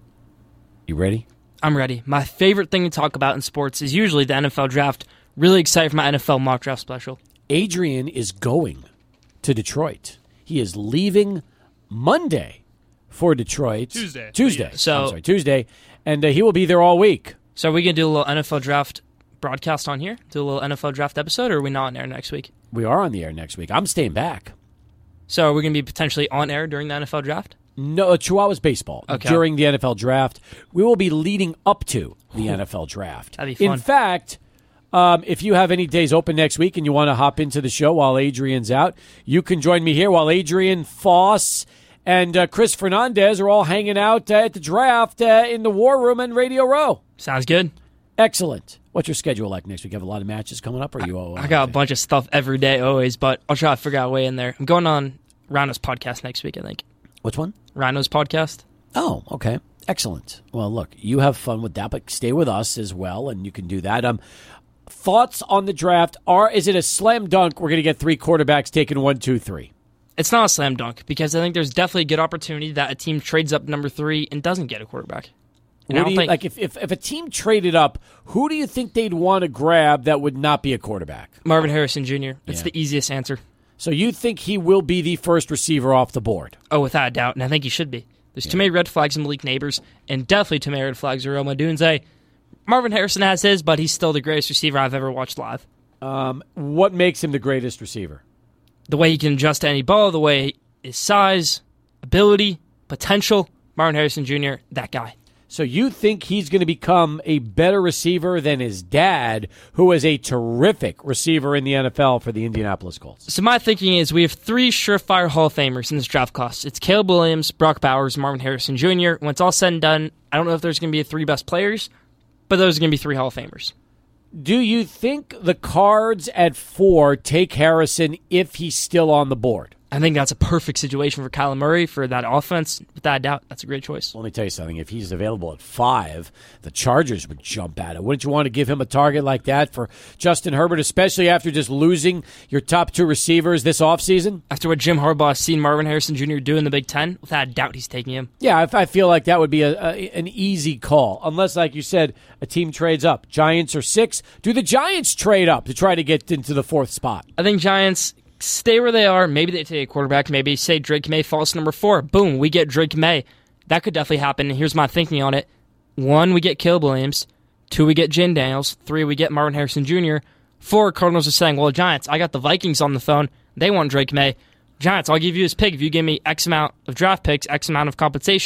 You ready? I'm ready. My favorite thing to talk about in sports is usually the N F L draft. Really excited for my N F L mock draft special. Adrian is going to Detroit. He is leaving Monday for Detroit. Tuesday. Tuesday. So, I'm sorry, Tuesday. And uh, he will be there all week. So are we going to do a little N F L draft broadcast on here? Do a little N F L draft episode, or are we not on air next week? We are on the air next week. I'm staying back. So are we going to be potentially on air during the N F L draft? No, uh, Chihuahua's baseball. Okay. During the N F L draft. We will be leading up to the N F L draft. That'd be fun. In fact, um, if you have any days open next week and you want to hop into the show while Adrian's out, you can join me here while Adrian Foss and uh, Chris Fernandez are all hanging out uh, at the draft uh, in the War Room and Radio Row. Sounds good. Excellent. What's your schedule like next week? You have a lot of matches coming up, or you? Uh, I got a bunch of stuff every day, always, but I'll try to figure out a way in there. I'm going on Rhino's podcast next week, I think. Which one? Rhino's podcast. Oh, okay. Excellent. Well, look, you have fun with that, but stay with us as well, and you can do that. Um, thoughts on the draft are: is it a slam dunk? We're going to get three quarterbacks taken one, two, three. It's not a slam dunk because I think there's definitely a good opportunity that a team trades up number three and doesn't get a quarterback. And What I do don't you, think, like if, if if a team traded up, who do you think they'd want to grab that would not be a quarterback? Marvin Harrison Junior It's Yeah. the easiest answer. So you think he will be the first receiver off the board? Oh, without a doubt, and I think he should be. There's too many red flags in Malik Neighbors, and definitely too many red flags in Roma Dunze. Marvin Harrison has his, but he's still the greatest receiver I've ever watched live. Um, what makes him the greatest receiver? The way he can adjust to any ball, the way his size, ability, potential. Marvin Harrison Junior, that guy. So you think he's going to become a better receiver than his dad, who is a terrific receiver in the N F L for the Indianapolis Colts? So my thinking is we have three surefire Hall of Famers in this draft class. It's Caleb Williams, Brock Bowers, Marvin Harrison Junior When it's all said and done, I don't know if there's going to be three best players, but those are going to be three Hall of Famers. Do you think the Cards at four take Harrison if he's still on the board? I think that's a perfect situation for Kyler Murray for that offense. Without a doubt, that's a great choice. Let me tell you something. If he's available at five, the Chargers would jump at it. Wouldn't you want to give him a target like that for Justin Herbert, especially after just losing your top two receivers this offseason? After what Jim Harbaugh has seen Marvin Harrison Junior do in the Big Ten, without a doubt he's taking him. Yeah, I, I feel like that would be a, a, an easy call. Unless, like you said, a team trades up. Giants are six. Do the Giants trade up to try to get into the fourth spot? I think Giants stay where they are. Maybe they take a quarterback. Maybe say Drake May falls to number four. Boom, we get Drake May. That could definitely happen. And here's my thinking on it. One, we get Caleb Williams. Two, we get Jen Daniels. Three, we get Marvin Harrison Junior Four, Cardinals are saying, well, Giants, I got the Vikings on the phone. They want Drake May. Giants, I'll give you his pick if you give me X amount of draft picks, X amount of compensation.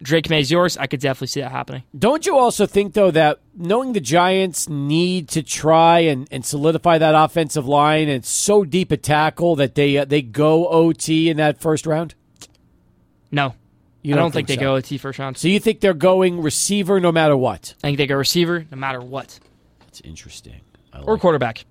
Drake May's yours, I could definitely see that happening. Don't you also think, though, that knowing the Giants need to try and, and solidify that offensive line, and it's so deep a tackle that they uh, they go O T in that first round? No. You I don't don't think, think they so? go O T first round. So you think they're going receiver no matter what? I think they go receiver no matter what. That's interesting. I Or like quarterback.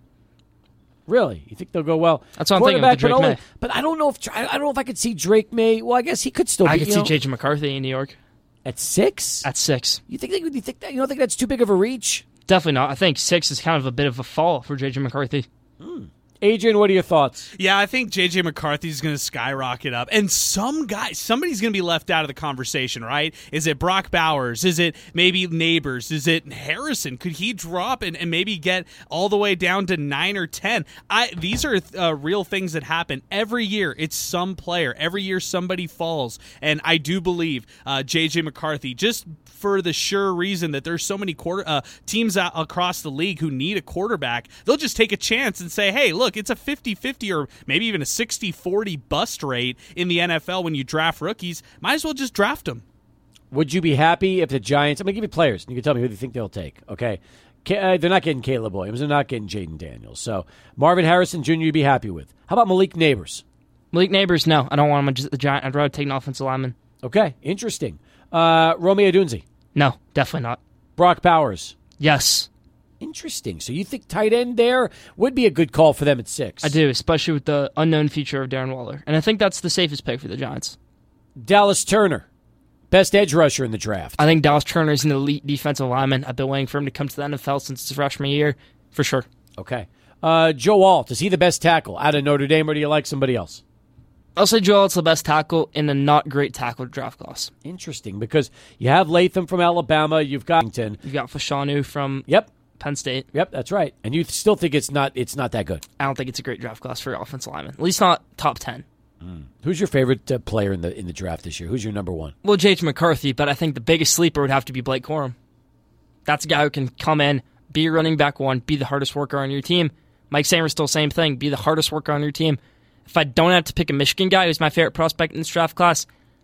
Really? You think they'll go well? That's what I'm thinking with the Drake but only- May. But I don't know if I don't know if I could see Drake May. Well, I guess he could still. I be, could you see know, J J McCarthy in New York. at six. At six. You think? They, you think that? You don't think that's too big of a reach? Definitely not. I think six is kind of a bit of a fall for J J McCarthy. Adrian, what are your thoughts? Yeah, I think J J McCarthy's going to skyrocket up. And some guy, somebody's going to be left out of the conversation, right? Is it Brock Bowers? Is it maybe Neighbors? Is it Harrison? Could he drop and, and maybe get all the way down to nine or ten? I, these are uh, real things that happen. Every year, it's some player. Every year, somebody falls. And I do believe uh, J J McCarthy, just for the sure reason that there's so many quarter uh, teams out across the league who need a quarterback, they'll just take a chance and say, hey, look, it's a fifty-fifty or maybe even a sixty forty bust rate in the N F L when you draft rookies. Might as well just draft them. Would you be happy if the Giants? I'm going to give you players, and you can tell me who you think they'll take. Okay, K- uh, they're not getting Caleb Williams. They're not getting Jaden Daniels. So Marvin Harrison Junior you'd be happy with. How about Malik Neighbors? Malik Neighbors, no. I don't want him as the Giant. I'd rather take an offensive lineman. Okay, interesting. Uh, Romeo Odunze? No, definitely not. Brock Bowers? Yes. Interesting. So you think tight end there would be a good call for them at six? I do, especially with the unknown future of Darren Waller. And I think that's the safest pick for the Giants. Dallas Turner, best edge rusher in the draft. I think Dallas Turner is an elite defensive lineman. I've been waiting for him to come to the N F L since his freshman year, for sure. Okay. Uh, Joe Alt, is he the best tackle out of Notre Dame, or do you like somebody else? I'll say Joe Alt's the best tackle in a not great tackle draft class. Interesting, because you have Latham from Alabama, you've got You've got Fashanu from Yep. Penn State. Yep, that's right. And you still think it's not it's not that good? I don't think it's a great draft class for offensive linemen. At least not top ten. Mm. Who's your favorite uh, player in the in the draft this year? Who's your number one? Well, J J McCarthy, but I think the biggest sleeper would have to be Blake Corum. That's a guy who can come in, be a running back one, be the hardest worker on your team. Mike Samer's still same thing, be the hardest worker on your team. If I don't have to pick a Michigan guy who's my favorite prospect in this draft class,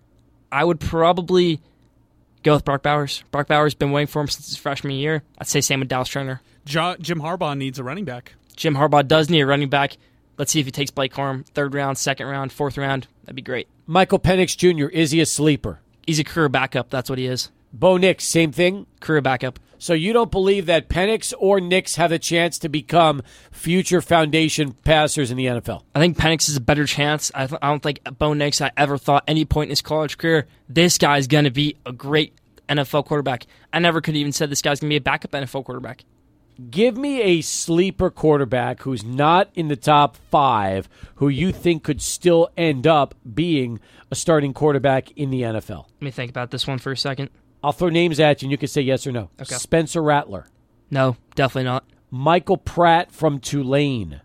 I would probably go with Brock Bowers. Brock Bowers has been waiting for him since his freshman year. I'd say same with Dallas Turner. Jo- Jim Harbaugh needs a running back. Jim Harbaugh does need a running back. Let's see if he takes Blake Corum third round, second round, fourth round. That'd be great. Michael Penix Junior, is he a sleeper? He's a career backup. That's what he is. Bo Nix, same thing? Career backup. So you don't believe that Penix or Nix have a chance to become future foundation passers in the N F L? I think Penix is a better chance. I, th- I don't think Bo Nix I ever thought any point in his college career, this guy's going to be a great N F L quarterback. I never could have even said this guy's going to be a backup N F L quarterback. Give me a sleeper quarterback who's not in the top five who you think could still end up being a starting quarterback in the N F L. Let me think about this one for a second. I'll throw names at you and you can say yes or no. Okay. Spencer Rattler. No, definitely not. Michael Pratt from Tulane.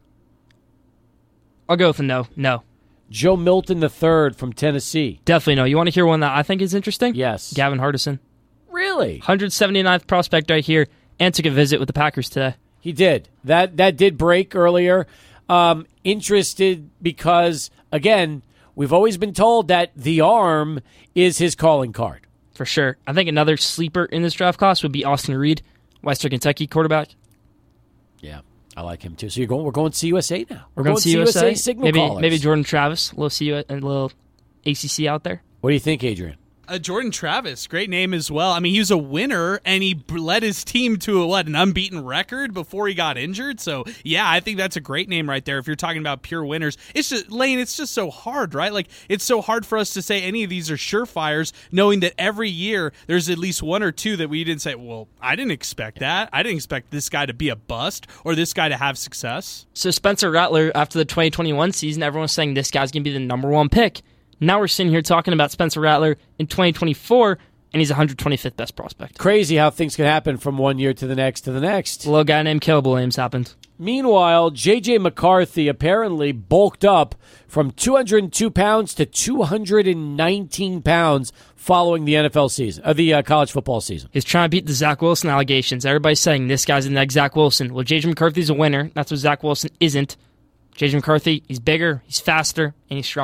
I'll go with a no. No. Joe Milton the third from Tennessee. Definitely no. You want to hear one that I think is interesting? Yes. Gavin Hardison. Really? one hundred seventy-ninth prospect right here, and took a visit with the Packers today. He did. That that did break earlier. Um, interested because, again, we've always been told that the arm is his calling card. For sure. I think another sleeper in this draft class would be Austin Reed, Western Kentucky quarterback. Yeah, I like him too. So you're going. We're going C U S A now. We're, we're going, going C U S A. Signal maybe callers. maybe Jordan Travis. A little C U S, a little A C C out there. What do you think, Adrian? Uh, Jordan Travis, great name as well. I mean, he was a winner, and he led his team to a, what, an unbeaten record before he got injured. So, yeah, I think that's a great name right there if you're talking about pure winners. It's just, Lane, it's just so hard, right? Like, it's so hard for us to say any of these are surefires, knowing that every year there's at least one or two that we didn't say, well, I didn't expect that. I didn't expect this guy to be a bust or this guy to have success. So, Spencer Rattler, after the twenty twenty-one season, everyone's saying this guy's going to be the number one pick. Now we're sitting here talking about Spencer Rattler in twenty twenty-four, and he's one hundred twenty-fifth best prospect. Crazy how things can happen from one year to the next to the next. A little guy named Caleb Williams happened. Meanwhile, J J McCarthy apparently bulked up from two hundred two pounds to two hundred nineteen pounds following the N F L season, uh, the uh, college football season. He's trying to beat the Zach Wilson allegations. Everybody's saying this guy's the next Zach Wilson. Well, J J McCarthy's a winner. That's what Zach Wilson isn't. J J McCarthy, he's bigger, he's faster, and he's stronger.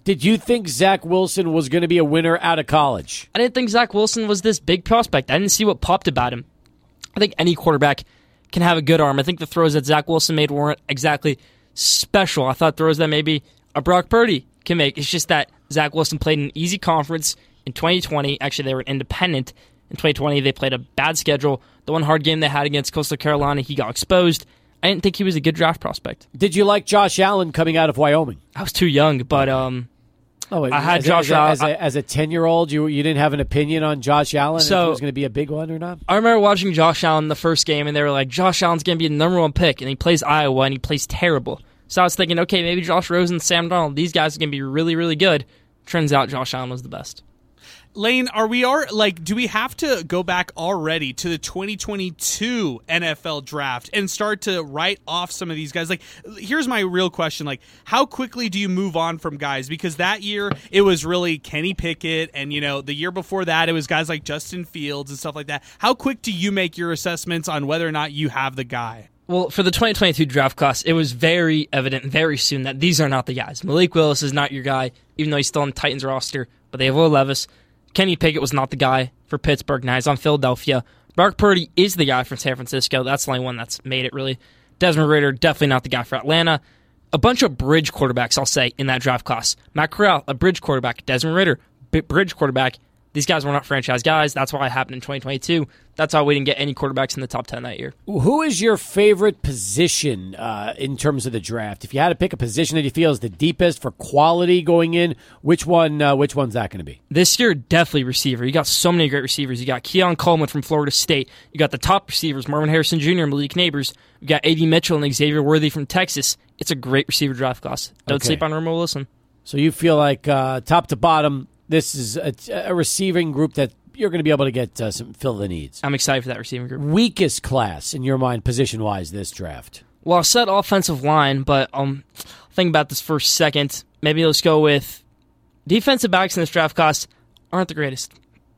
Did you think Zach Wilson was going to be a winner out of college? I didn't think Zach Wilson was this big prospect. I didn't see what popped about him. I think any quarterback can have a good arm. I think the throws that Zach Wilson made weren't exactly special. I thought throws that maybe a Brock Purdy can make. It's just that Zach Wilson played an easy conference in twenty twenty. Actually, they were independent. In twenty twenty, they played a bad schedule. The one hard game they had against Coastal Carolina, he got exposed. I didn't think he was a good draft prospect. Did you like Josh Allen coming out of Wyoming? I was too young, but um, oh, wait, I had as Josh a, Allen. As a, as a ten-year-old, you you didn't have an opinion on Josh Allen, So- if he was going to be a big one or not? I remember watching Josh Allen the first game, and they were like, Josh Allen's going to be the number one pick, and he plays Iowa, and he plays terrible. So I was thinking, okay, maybe Josh Rosen, Sam Darnold, these guys are going to be really, really good. Turns out Josh Allen was the best. Lane, are we are like? Do we have to go back already to the twenty twenty-two N F L draft and start to write off some of these guys? Like, here's my real question: like, how quickly do you move on from guys? Because that year it was really Kenny Pickett, and you know, the year before that it was guys like Justin Fields and stuff like that. How quick do you make your assessments on whether or not you have the guy? Well, for the twenty twenty-two draft class, it was very evident very soon that these are not the guys. Malik Willis is not your guy, even though he's still on the Titans roster, but they have Will Levis. Kenny Pickett was not the guy for Pittsburgh. Now he's on Philadelphia. Brock Purdy is the guy from San Francisco. That's the only one that's made it, really. Desmond Ridder, definitely not the guy for Atlanta. A bunch of bridge quarterbacks, I'll say, in that draft class. Matt Corral, a bridge quarterback. Desmond Ridder, bridge quarterback. These guys were not franchise guys. That's why it happened in twenty twenty-two. That's why we didn't get any quarterbacks in the top ten that year. Who is your favorite position uh, in terms of the draft? If you had to pick a position that you feel is the deepest for quality going in, which one? Uh, which one's that going to be? This year, definitely receiver. You got so many great receivers. You got Keon Coleman from Florida State. You got the top receivers, Marvin Harrison Junior and Malik Neighbors. You got A D Mitchell and Xavier Worthy from Texas. It's a great receiver draft class. Don't Okay. sleep on Romo Wilson. So you feel like uh, top to bottom, this is a, a receiving group that you're going to be able to get uh, some fill the needs. I'm excited for that receiving group. Weakest class in your mind, position-wise, this draft? Well, I said offensive line, but um, think about this for a second. Maybe let's go with defensive backs in this draft class aren't the greatest.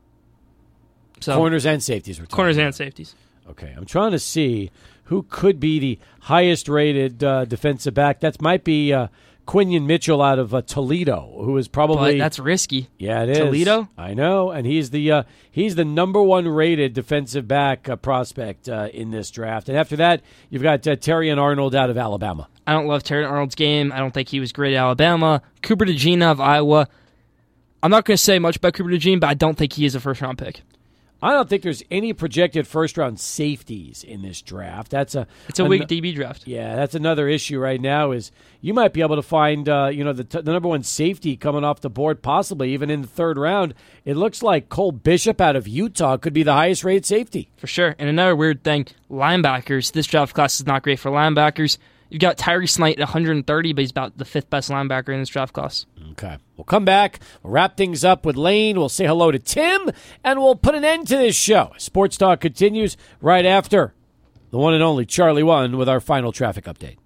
So Corners and safeties. We're talking corners about. and safeties. Okay, I'm trying to see who could be the highest-rated uh, defensive back. That might be uh, Quinion Mitchell out of uh, Toledo, who is probably But that's risky. yeah, it is Toledo? I know, and he's the uh, he's the number one rated defensive back uh, prospect uh, in this draft. And after that, you've got uh, Terrion Arnold out of Alabama. I don't love Terry Arnold's game. I don't think he was great at Alabama. Cooper DeJean of Iowa. I'm not going to say much about Cooper DeJean, but I don't think he is a first-round pick. I don't think there's any projected first-round safeties in this draft. That's a It's a an- weak D B draft. Yeah, that's another issue right now. Is you might be able to find uh, you know the, t- the number one safety coming off the board, possibly even in the third round. It looks like Cole Bishop out of Utah could be the highest-rated safety. For sure. And another weird thing, linebackers. This draft class is not great for linebackers. You've got Tyrese Knight at one hundred thirty, but he's about the fifth best linebacker in this draft class. Okay. We'll come back. We'll wrap things up with Lane. We'll say hello to Tim, and we'll put an end to this show. Sports Talk continues right after the one and only Charlie One with our final traffic update.